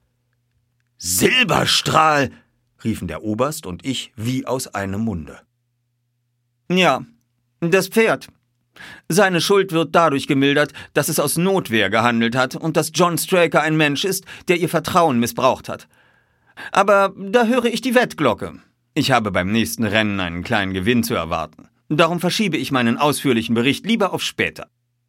»Silberstrahl«, riefen der Oberst und ich wie aus einem Munde. »Ja, das Pferd. Seine Schuld wird dadurch gemildert, dass es aus Notwehr gehandelt hat und dass John Straker ein Mensch ist, der ihr Vertrauen missbraucht hat. Aber da höre ich die Wettglocke. Ich habe beim nächsten Rennen einen kleinen Gewinn zu erwarten. Darum verschiebe ich meinen ausführlichen Bericht lieber auf später.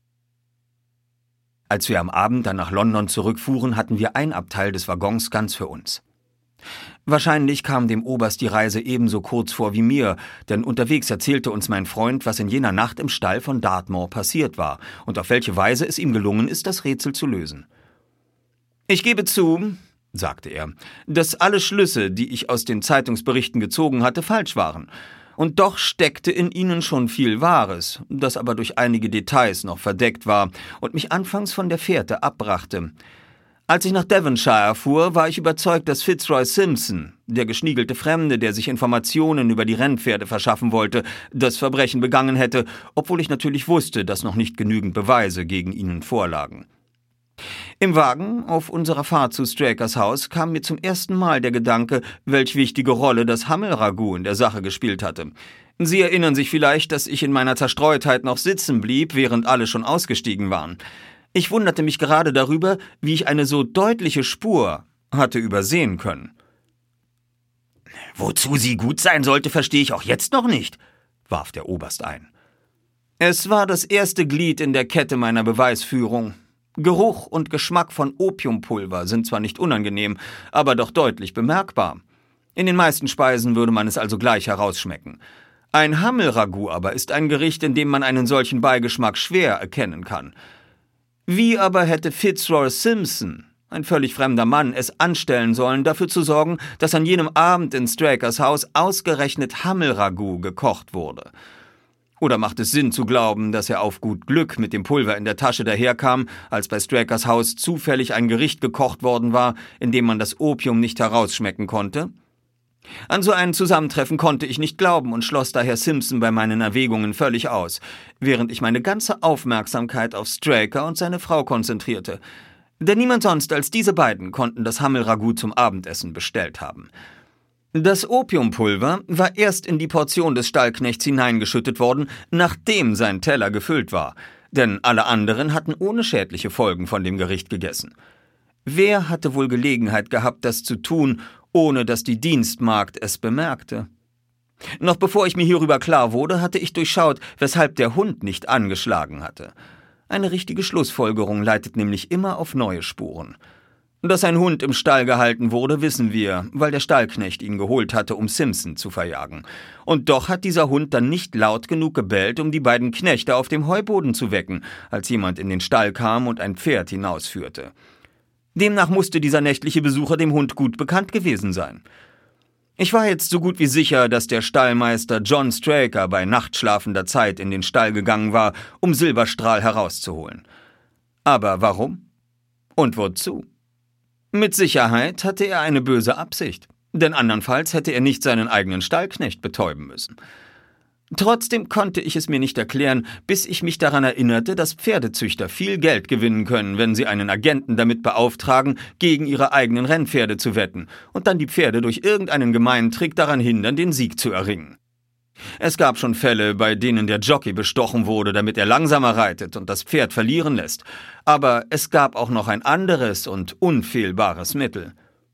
Als wir am Abend dann nach London zurückfuhren, hatten wir ein Abteil des Waggons ganz für uns. Wahrscheinlich kam dem Oberst die Reise ebenso kurz vor wie mir, denn unterwegs erzählte uns mein Freund, was in jener Nacht im Stall von Dartmoor passiert war und auf welche Weise es ihm gelungen ist, das Rätsel zu lösen. »Ich gebe zu«, sagte er, »dass alle Schlüsse, die ich aus den Zeitungsberichten gezogen hatte, falsch waren. Und doch steckte in ihnen schon viel Wahres, das aber durch einige Details noch verdeckt war und mich anfangs von der Fährte abbrachte. Als ich nach Devonshire fuhr, war ich überzeugt, dass Fitzroy Simpson, der geschniegelte Fremde, der sich Informationen über die Rennpferde verschaffen wollte, das Verbrechen begangen hätte, obwohl ich natürlich wusste, dass noch nicht genügend Beweise gegen ihn vorlagen. Im Wagen auf unserer Fahrt zu Strakers Haus kam mir zum ersten Mal der Gedanke, welch wichtige Rolle das Hammelragout in der Sache gespielt hatte. Sie erinnern sich vielleicht, dass ich in meiner Zerstreutheit noch sitzen blieb, während alle schon ausgestiegen waren. Ich wunderte mich gerade darüber, wie ich eine so deutliche Spur hatte übersehen können. »Wozu sie gut sein sollte, verstehe ich auch jetzt noch nicht«, warf der Oberst ein. »Es war das erste Glied in der Kette meiner Beweisführung. Geruch und Geschmack von Opiumpulver sind zwar nicht unangenehm, aber doch deutlich bemerkbar. In den meisten Speisen würde man es also gleich herausschmecken. Ein Hammelragout aber ist ein Gericht, in dem man einen solchen Beigeschmack schwer erkennen kann. Wie aber hätte Fitzroy Simpson, ein völlig fremder Mann, es anstellen sollen, dafür zu sorgen, dass an jenem Abend in Strakers Haus ausgerechnet Hammelragout gekocht wurde? Oder macht es Sinn zu glauben, dass er auf gut Glück mit dem Pulver in der Tasche daherkam, als bei Strakers Haus zufällig ein Gericht gekocht worden war, in dem man das Opium nicht herausschmecken konnte? An so ein Zusammentreffen konnte ich nicht glauben und schloss daher Simpson bei meinen Erwägungen völlig aus, während ich meine ganze Aufmerksamkeit auf Straker und seine Frau konzentrierte. Denn niemand sonst als diese beiden konnten das Hammelragout zum Abendessen bestellt haben. Das Opiumpulver war erst in die Portion des Stallknechts hineingeschüttet worden, nachdem sein Teller gefüllt war, denn alle anderen hatten ohne schädliche Folgen von dem Gericht gegessen. Wer hatte wohl Gelegenheit gehabt, das zu tun, ohne dass die Dienstmagd es bemerkte? Noch bevor ich mir hierüber klar wurde, hatte ich durchschaut, weshalb der Hund nicht angeschlagen hatte. Eine richtige Schlussfolgerung leitet nämlich immer auf neue Spuren. Dass ein Hund im Stall gehalten wurde, wissen wir, weil der Stallknecht ihn geholt hatte, um Simpson zu verjagen. Und doch hat dieser Hund dann nicht laut genug gebellt, um die beiden Knechte auf dem Heuboden zu wecken, als jemand in den Stall kam und ein Pferd hinausführte. Demnach musste dieser nächtliche Besucher dem Hund gut bekannt gewesen sein. Ich war jetzt so gut wie sicher, dass der Stallmeister John Straker bei nachtschlafender Zeit in den Stall gegangen war, um Silberstrahl herauszuholen. Aber warum? Und wozu? Mit Sicherheit hatte er eine böse Absicht, denn andernfalls hätte er nicht seinen eigenen Stallknecht betäuben müssen. Trotzdem konnte ich es mir nicht erklären, bis ich mich daran erinnerte, dass Pferdezüchter viel Geld gewinnen können, wenn sie einen Agenten damit beauftragen, gegen ihre eigenen Rennpferde zu wetten und dann die Pferde durch irgendeinen gemeinen Trick daran hindern, den Sieg zu erringen. Es gab schon Fälle, bei denen der Jockey bestochen wurde, damit er langsamer reitet und das Pferd verlieren lässt. Aber es gab auch noch ein anderes und unfehlbares Mittel.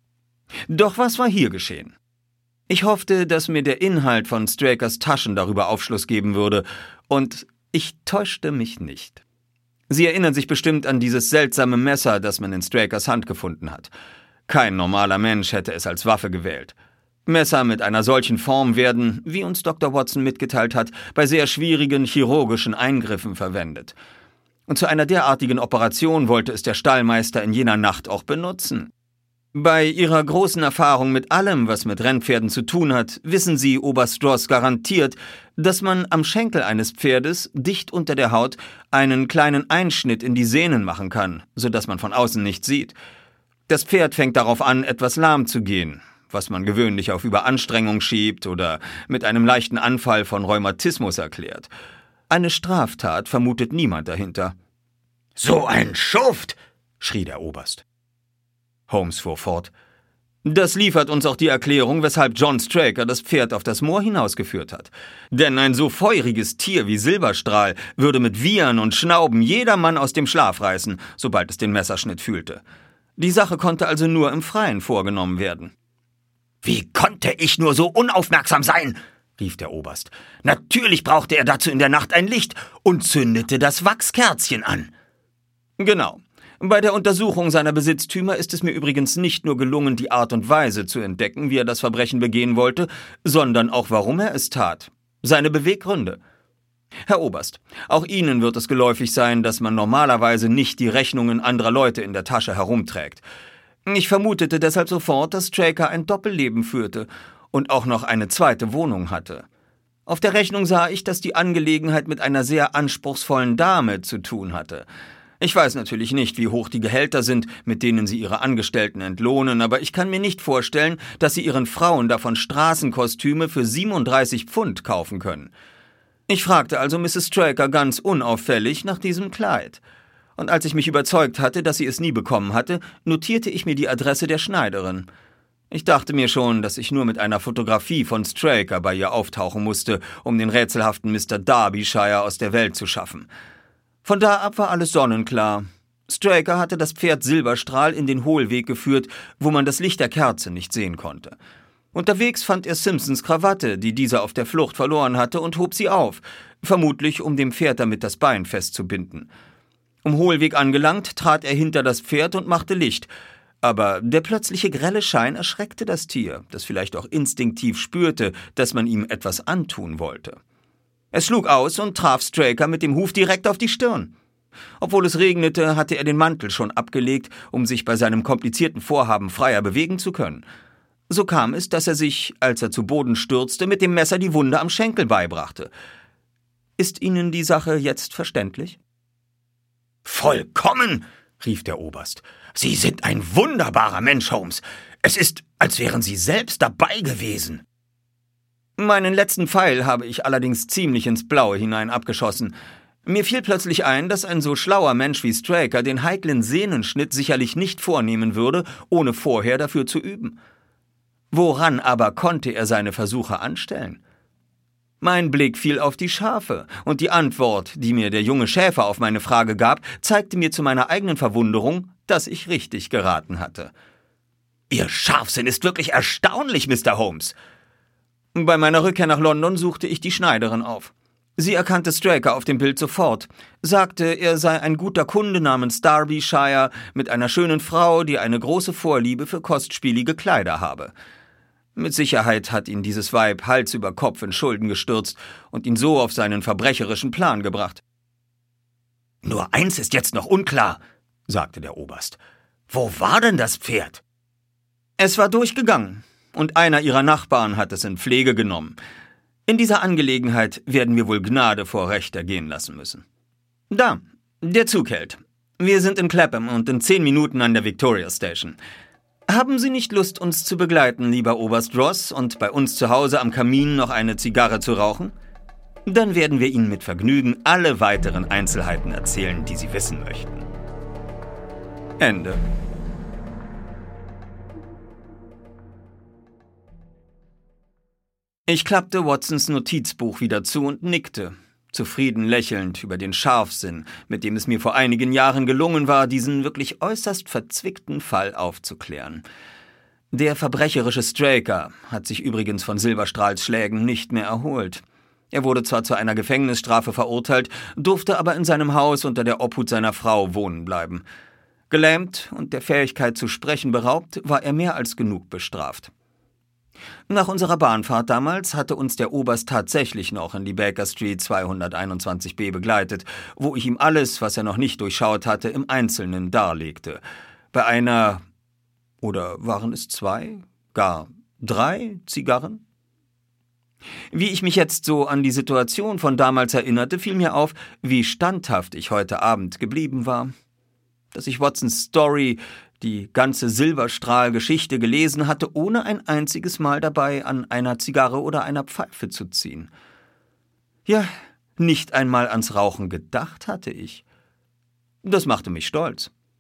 Doch was war hier geschehen? Ich hoffte, dass mir der Inhalt von Strakers Taschen darüber Aufschluss geben würde, und ich täuschte mich nicht. Sie erinnern sich bestimmt an dieses seltsame Messer, das man in Strakers Hand gefunden hat. Kein normaler Mensch hätte es als Waffe gewählt. Messer mit einer solchen Form werden, wie uns Dr. Watson mitgeteilt hat, bei sehr schwierigen chirurgischen Eingriffen verwendet. Und zu einer derartigen Operation wollte es der Stallmeister in jener Nacht auch benutzen. Bei Ihrer großen Erfahrung mit allem, was mit Rennpferden zu tun hat, wissen Sie, Oberst Ross, garantiert, dass man am Schenkel eines Pferdes, dicht unter der Haut, einen kleinen Einschnitt in die Sehnen machen kann, sodass man von außen nichts sieht. Das Pferd fängt darauf an, etwas lahm zu gehen, was man gewöhnlich auf Überanstrengung schiebt oder mit einem leichten Anfall von Rheumatismus erklärt. Eine Straftat vermutet niemand dahinter. »So ein Schuft«, schrie der Oberst. Holmes fuhr fort. Das liefert uns auch die Erklärung, weshalb John Straker das Pferd auf das Moor hinausgeführt hat. Denn ein so feuriges Tier wie Silberstrahl würde mit Wiehern und Schnauben jedermann aus dem Schlaf reißen, sobald es den Messerschnitt fühlte. Die Sache konnte also nur im Freien vorgenommen werden. »Wie konnte ich nur so unaufmerksam sein?« rief der Oberst. »Natürlich brauchte er dazu in der Nacht ein Licht und zündete das Wachskerzchen an.« Genau. Bei der Untersuchung seiner Besitztümer ist es mir übrigens nicht nur gelungen, die Art und Weise zu entdecken, wie er das Verbrechen begehen wollte, sondern auch, warum er es tat. Seine Beweggründe. Herr Oberst, auch Ihnen wird es geläufig sein, dass man normalerweise nicht die Rechnungen anderer Leute in der Tasche herumträgt. Ich vermutete deshalb sofort, dass Straker ein Doppelleben führte und auch noch eine zweite Wohnung hatte. Auf der Rechnung sah ich, dass die Angelegenheit mit einer sehr anspruchsvollen Dame zu tun hatte. Ich weiß natürlich nicht, wie hoch die Gehälter sind, mit denen sie ihre Angestellten entlohnen, aber ich kann mir nicht vorstellen, dass sie ihren Frauen davon Straßenkostüme für 37 Pfund kaufen können. Ich fragte also Mrs. Straker ganz unauffällig nach diesem Kleid. Und als ich mich überzeugt hatte, dass sie es nie bekommen hatte, notierte ich mir die Adresse der Schneiderin. Ich dachte mir schon, dass ich nur mit einer Fotografie von Straker bei ihr auftauchen musste, um den rätselhaften Mr. Derbyshire aus der Welt zu schaffen. Von da ab war alles sonnenklar. Straker hatte das Pferd Silberstrahl in den Hohlweg geführt, wo man das Licht der Kerze nicht sehen konnte. Unterwegs fand er Simpsons Krawatte, die dieser auf der Flucht verloren hatte, und hob sie auf, vermutlich um dem Pferd damit das Bein festzubinden. Am Hohlweg angelangt, trat er hinter das Pferd und machte Licht. Aber der plötzliche grelle Schein erschreckte das Tier, das vielleicht auch instinktiv spürte, dass man ihm etwas antun wollte. Es schlug aus und traf Straker mit dem Huf direkt auf die Stirn. Obwohl es regnete, hatte er den Mantel schon abgelegt, um sich bei seinem komplizierten Vorhaben freier bewegen zu können. So kam es, dass er sich, als er zu Boden stürzte, mit dem Messer die Wunde am Schenkel beibrachte. Ist Ihnen die Sache jetzt verständlich? »Vollkommen«, rief der Oberst. »Sie sind ein wunderbarer Mensch, Holmes. Es ist, als wären Sie selbst dabei gewesen.« Meinen letzten Pfeil habe ich allerdings ziemlich ins Blaue hinein abgeschossen. Mir fiel plötzlich ein, dass ein so schlauer Mensch wie Straker den heiklen Sehnenschnitt sicherlich nicht vornehmen würde, ohne vorher dafür zu üben. Woran aber konnte er seine Versuche anstellen? Mein Blick fiel auf die Schafe, und die Antwort, die mir der junge Schäfer auf meine Frage gab, zeigte mir zu meiner eigenen Verwunderung, dass ich richtig geraten hatte. »Ihr Scharfsinn ist wirklich erstaunlich, Mr. Holmes.« Bei meiner Rückkehr nach London suchte ich die Schneiderin auf. Sie erkannte Straker auf dem Bild sofort, sagte, er sei ein guter Kunde namens Derbyshire mit einer schönen Frau, die eine große Vorliebe für kostspielige Kleider habe. Mit Sicherheit hat ihn dieses Weib Hals über Kopf in Schulden gestürzt und ihn so auf seinen verbrecherischen Plan gebracht. »Nur eins ist jetzt noch unklar«, sagte der Oberst. »Wo war denn das Pferd?« Es war durchgegangen, und einer ihrer Nachbarn hat es in Pflege genommen. In dieser Angelegenheit werden wir wohl Gnade vor Recht ergehen lassen müssen. Da, der Zug hält. Wir sind in Clapham und in 10 Minuten an der Victoria Station. Haben Sie nicht Lust, uns zu begleiten, lieber Oberst Ross, und bei uns zu Hause am Kamin noch eine Zigarre zu rauchen? Dann werden wir Ihnen mit Vergnügen alle weiteren Einzelheiten erzählen, die Sie wissen möchten. Ende. Ich klappte Watsons Notizbuch wieder zu und nickte, zufrieden lächelnd über den Scharfsinn, mit dem es mir vor einigen Jahren gelungen war, diesen wirklich äußerst verzwickten Fall aufzuklären. Der verbrecherische Straker hat sich übrigens von Silberstrahls Schlägen nicht mehr erholt. Er wurde zwar zu einer Gefängnisstrafe verurteilt, durfte aber in seinem Haus unter der Obhut seiner Frau wohnen bleiben. Gelähmt und der Fähigkeit zu sprechen beraubt, war er mehr als genug bestraft. Nach unserer Bahnfahrt damals hatte uns der Oberst tatsächlich noch in die Baker Street 221b begleitet, wo ich ihm alles, was er noch nicht durchschaut hatte, im Einzelnen darlegte. Bei einer, oder waren es 2, gar 3 Zigarren? Wie ich mich jetzt so an die Situation von damals erinnerte, fiel mir auf, wie standhaft ich heute Abend geblieben war. Dass ich Watsons Story, die ganze Silberstrahl-Geschichte gelesen hatte, ohne ein einziges Mal dabei an einer Zigarre oder einer Pfeife zu ziehen. Ja, nicht einmal ans Rauchen gedacht hatte ich. Das machte mich stolz.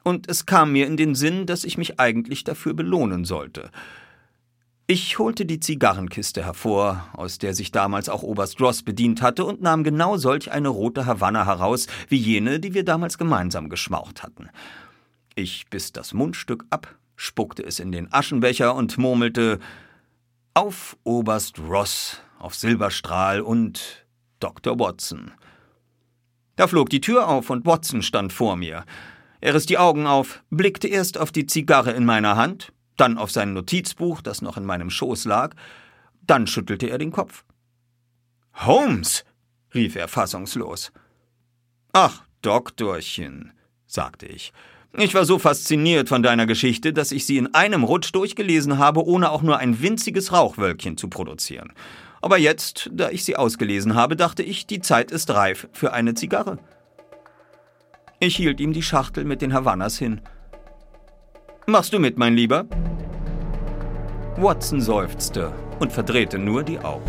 Und es kam mir in den Sinn, dass ich mich eigentlich dafür belohnen sollte. Ich holte die Zigarrenkiste hervor, aus der sich damals auch Oberst Ross bedient hatte, und nahm genau solch eine rote Havanna heraus, wie jene, die wir damals gemeinsam geschmaucht hatten. Ich biss das Mundstück ab, spuckte es in den Aschenbecher und murmelte: »Auf Oberst Ross, auf Silberstrahl und Dr. Watson.« Da flog die Tür auf und Watson stand vor mir. Er riss die Augen auf, blickte erst auf die Zigarre in meiner Hand, dann auf sein Notizbuch, das noch in meinem Schoß lag, dann schüttelte er den Kopf. »Holmes«, rief er fassungslos. »Ach, Doktorchen«, sagte ich. »Ich war so fasziniert von deiner Geschichte, dass ich sie in einem Rutsch durchgelesen habe, ohne auch nur ein winziges Rauchwölkchen zu produzieren. Aber jetzt, da ich sie ausgelesen habe, dachte ich, die Zeit ist reif für eine Zigarre.« Ich hielt ihm die Schachtel mit den Havannas hin. »Machst du mit, mein Lieber?« Watson seufzte und verdrehte nur die Augen.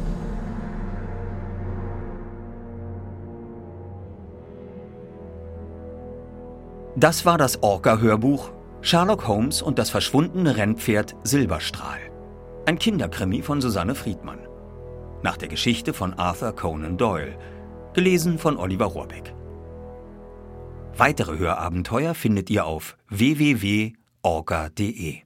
Das war das Orca-Hörbuch »Sherlock Holmes und das verschwundene Rennpferd Silberstrahl«. Ein Kinderkrimi von Susanne Friedmann. Nach der Geschichte von Arthur Conan Doyle. Gelesen von Oliver Rohrbeck. Weitere Hörabenteuer findet ihr auf www.orca.de.